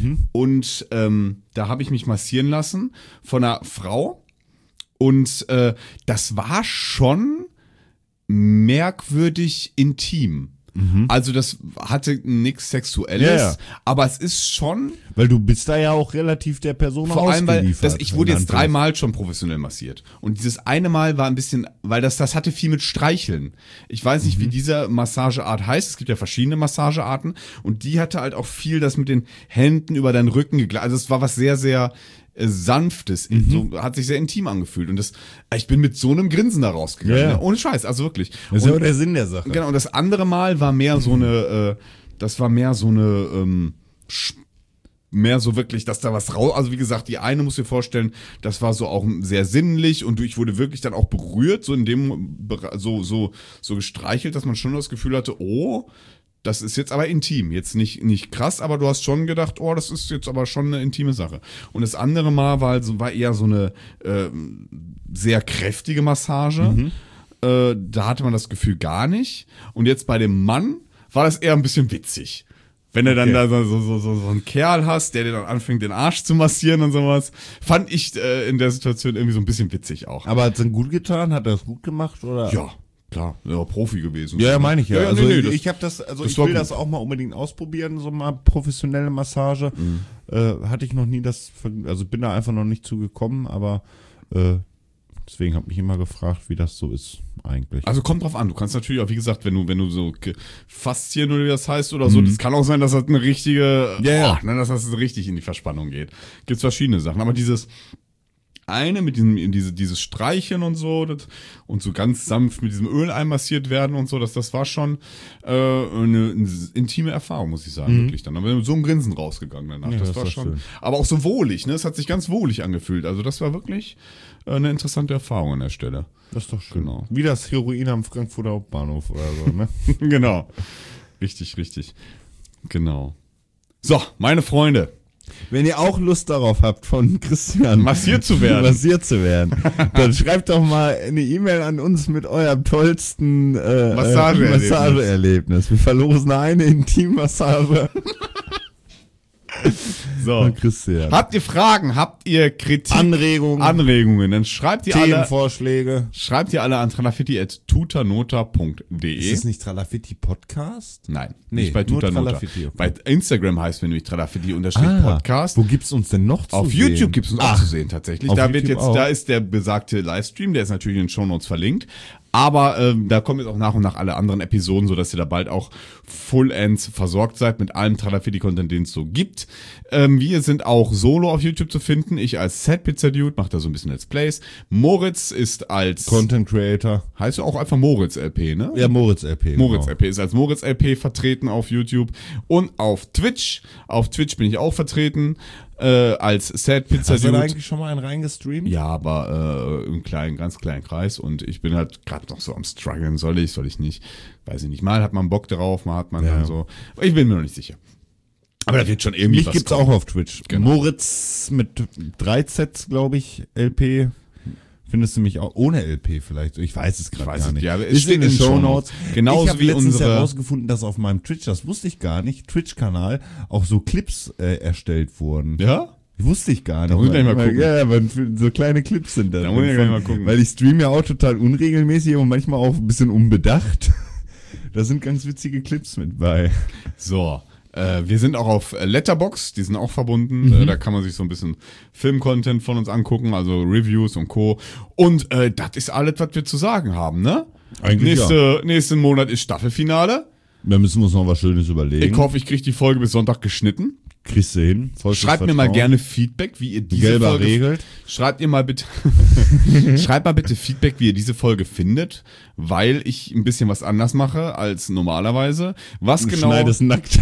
und ähm, da habe ich mich massieren lassen von einer Frau und äh, das war schon merkwürdig intim. Also das hatte nichts Sexuelles, Ja, ja. aber es ist schon Weil du bist da ja auch relativ der Person vor allem, weil ausgeliefert. das, ich wurde in jetzt Anführungs- dreimal schon professionell massiert. Und dieses eine Mal war ein bisschen, weil das, das hatte viel mit Streicheln. Ich weiß nicht, wie diese Massageart heißt. Es gibt ja verschiedene Massagearten. Und die hatte halt auch viel das mit den Händen über deinen Rücken gegleitet. Also es war was sehr, sehr äh, Sanftes. So, hat sich sehr intim angefühlt. Und das, ich bin mit so einem Grinsen da rausgegangen. Ja, ja. Ne? Ohne Scheiß, also wirklich. Das ist ja Und- auch der Sinn der Sache. Genau, und das andere Mal war mehr so eine, äh, das war mehr so eine, ähm, Sch- mehr so wirklich, dass da was raus, also wie gesagt, die eine muss dir vorstellen, das war so auch sehr sinnlich und ich wurde wirklich dann auch berührt, so in dem, Bere- so, so, so gestreichelt, dass man schon das Gefühl hatte, oh, das ist jetzt aber intim, jetzt nicht, nicht krass, aber du hast schon gedacht, oh, das ist jetzt aber schon eine intime Sache. Und das andere Mal war, also, war eher so eine, äh, sehr kräftige Massage, äh, da hatte man das Gefühl gar nicht. Und jetzt bei dem Mann war das eher ein bisschen witzig. Wenn du dann Okay. da so, so, so, so, so einen Kerl hast, der dir dann anfängt, den Arsch zu massieren und sowas, fand ich äh, in der Situation irgendwie so ein bisschen witzig auch. Aber hat es denn gut getan? Hat er es gut gemacht? Oder? Ja, klar, er war Profi gewesen. Ja, ja, meine ich ja. ja also nee, nee, das, ich habe das, also das ich war will gut. das auch mal unbedingt ausprobieren, so mal professionelle Massage. Mhm. Äh, hatte ich noch nie das, Ver- also bin da einfach noch nicht zugekommen, aber äh, deswegen habe ich immer gefragt, wie das so ist eigentlich. Also kommt drauf an, du kannst natürlich auch, wie gesagt, wenn du, wenn du so ge- Faszien oder wie das heißt oder so, das kann auch sein, dass das eine richtige, Ja, ja. oh, ne, dass das so richtig in die Verspannung geht. Gibt's verschiedene Sachen, aber dieses eine mit diesem, in diese, dieses Streichen und so das, und so ganz sanft mit diesem Öl einmassiert werden und so, das, das war schon äh, eine, eine intime Erfahrung, muss ich sagen, wirklich dann. Aber wir sind mit so einem Grinsen rausgegangen danach. Ja, das, das war ist schon, schön. aber auch so wohlig, ne? Es hat sich ganz wohlig angefühlt. Also das war wirklich äh, eine interessante Erfahrung an der Stelle. Das ist doch schön. Genau. Wie das Heroin am Frankfurter Hauptbahnhof oder so, ne? Genau. Richtig, richtig. Genau. So, meine Freunde. Wenn ihr auch Lust darauf habt, von Christian Massiert zu werden. massiert zu werden, dann schreibt doch mal eine E-Mail an uns mit eurem tollsten äh, Massageerlebnis. Massageerlebnis. Wir verlosen eine Intimmassage So. von Christian. Habt ihr Fragen? Habt ihr Kritik? Anregungen, Anregungen? Dann schreibt ihr alle, Themenvorschläge. schreibt ihr alle an tralafitti at tutanota punkt de. Ist es nicht Tralafitti Podcast? Nein, Nee, nicht bei nur Tutanota. Tralafitti, okay. Bei Instagram heißt wir nämlich tralafitti-podcast. Wo gibt's uns denn noch zu Auf sehen? YouTube gibt es uns auch Ach, zu sehen, tatsächlich. auf Da wird YouTube jetzt, auch. da ist der besagte Livestream, der ist natürlich in den Shownotes verlinkt. Aber ähm, da kommen jetzt auch nach und nach alle anderen Episoden, sodass ihr da bald auch full-ends versorgt seid mit allem Tralafitti-Content, den es so gibt. Ähm, wir sind auch solo auf YouTube zu finden. Ich als Sad-Pizza-Dude mache da so ein bisschen Let's Plays. Moritz ist als... Content Creator. heißt ja auch einfach Moritz-L P, ne? Ja, Moritz L P. Moritz genau. L P ist als Moritz L P vertreten auf YouTube und auf Twitch. Auf Twitch bin ich auch vertreten äh, als Sad Pizza Hast du da Dude. eigentlich schon mal einen reingestreamt? Ja, aber äh, im kleinen, ganz kleinen Kreis und ich bin halt gerade noch so am struggeln. Soll ich, soll ich nicht? Weiß ich nicht. Mal hat man Bock drauf, mal hat man Ja. dann so. Aber ich bin mir noch nicht sicher. Aber da wird schon irgendwie Mich was gibt's kommen. auch auf Twitch. Genau. Moritz mit drei Zs, glaube ich, L P. Findest du mich auch ohne L P vielleicht? Ich weiß es gerade weiß gar es, nicht. ja, es Ist steht in den in den Shownotes. Shownotes. Genauso ich habe wie letztens unsere- herausgefunden, dass auf meinem Twitch, das wusste ich gar nicht, Twitch-Kanal auch so Clips äh, erstellt wurden. Ja? Wusste ich gar nicht. muss ich gleich mal Weil- gucken. Ja, weil so kleine Clips sind da. Da muss ich drin gleich von- mal gucken. Weil ich stream ja auch total unregelmäßig und manchmal auch ein bisschen unbedacht. Da sind ganz witzige Clips mit bei. So. Äh, wir sind auch auf Letterboxd, die sind auch verbunden. Mhm. Äh, da kann man sich so ein bisschen Film-Content von uns angucken, also Reviews und Co. Und äh, das ist alles, was wir zu sagen haben, ne? Eigentlich Nächste, Nächsten Monat ist Staffelfinale. Da müssen wir uns noch was Schönes überlegen. Ich hoffe, ich kriege die Folge bis Sonntag geschnitten. Kriegst du hin. Vollstes Schreibt mir mal Vertrauen. gerne Feedback, wie ihr diese Gelber Folge... regelt. Schreibt ihr mal bitte... Schreibt mal bitte Feedback, wie ihr diese Folge findet, weil ich ein bisschen was anders mache als normalerweise. Was Du genau... schneidest nackt.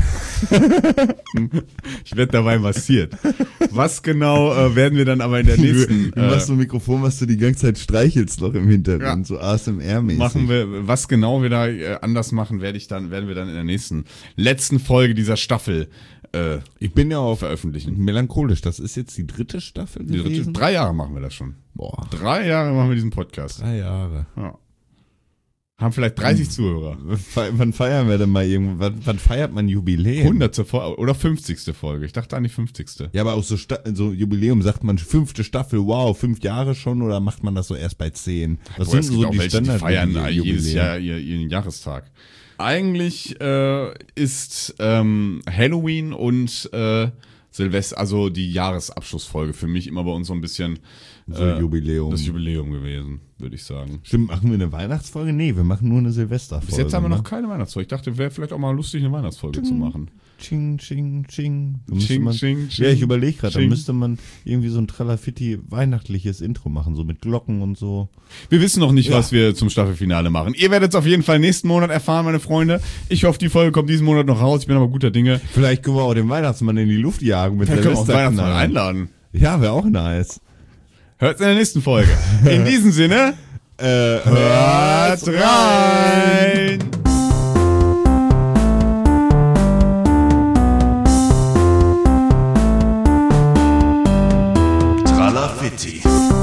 Ich werde dabei massiert. Was genau äh, werden wir dann aber in der nächsten... Du machst so ein Mikrofon, was du die ganze Zeit streichelst noch im Hintergrund, Ja. so A S M R-mäßig. machen wir, was genau wir da äh, anders machen, werde ich dann, werden wir dann in der nächsten, letzten Folge dieser Staffel äh, Ich bin ja auch veröffentlichen. melancholisch. Das ist jetzt die dritte Staffel Die dritte, gewesen? drei Jahre machen wir das schon. Boah, Drei Jahre machen wir diesen Podcast. drei Jahre. Ja. Haben vielleicht dreißig Zuhörer. Fe- Wann feiern wir denn mal irgendwann? Wann, wann feiert man Jubiläum? Hundertste Folge oder fünfzigste Folge. Ich dachte an die fünfzigste. Ja, aber auch so, Sta so Jubiläum, sagt man fünfte Staffel, wow, fünf Jahre schon, oder macht man das so erst bei zehn? Was Boah, es sind gibt so auch die welche, die Standard feiern Jubiläen? jedes Jahr ihr- ihren Jahrestag. Eigentlich äh, ist ähm, Halloween und äh, Silvester, also die Jahresabschlussfolge für mich immer bei uns so ein bisschen So Jubiläum. das Jubiläum gewesen, würde ich sagen. Stimmt, machen wir eine Weihnachtsfolge? Nee, wir machen nur eine Silvesterfolge. Bis jetzt haben wir ne? noch keine Weihnachtsfolge. Ich dachte, wäre vielleicht auch mal lustig, eine Weihnachtsfolge zu machen. Ching, ching, ching. Da müsste Ching, man, ching, ching. Ja, ich überlege gerade, da Ching. müsste man irgendwie so ein Tralafitti weihnachtliches Intro machen, so mit Glocken und so. Wir wissen noch nicht, Ja. was wir zum Staffelfinale machen. Ihr werdet es auf jeden Fall nächsten Monat erfahren, meine Freunde. Ich hoffe, die Folge kommt diesen Monat noch raus. Ich bin aber guter Dinge. Vielleicht können wir auch den Weihnachtsmann in die Luft jagen mit Wir können auch Silvesterknallen. Weihnachtsmann einladen. Ja, wäre auch nice. Hört's in der nächsten Folge. In diesem Sinne, Äh, hört rein! Tralafitti.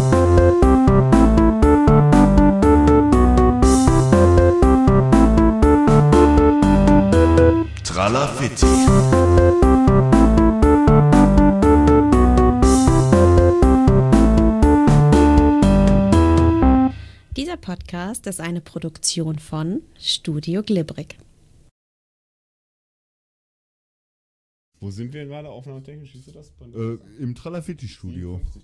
Tralafitti. Dieser Podcast ist eine Produktion von Studio Glibrig. Wo sind wir gerade aufnahmetechnisch? Siehst du das? Äh, im Tralafitti-Studio.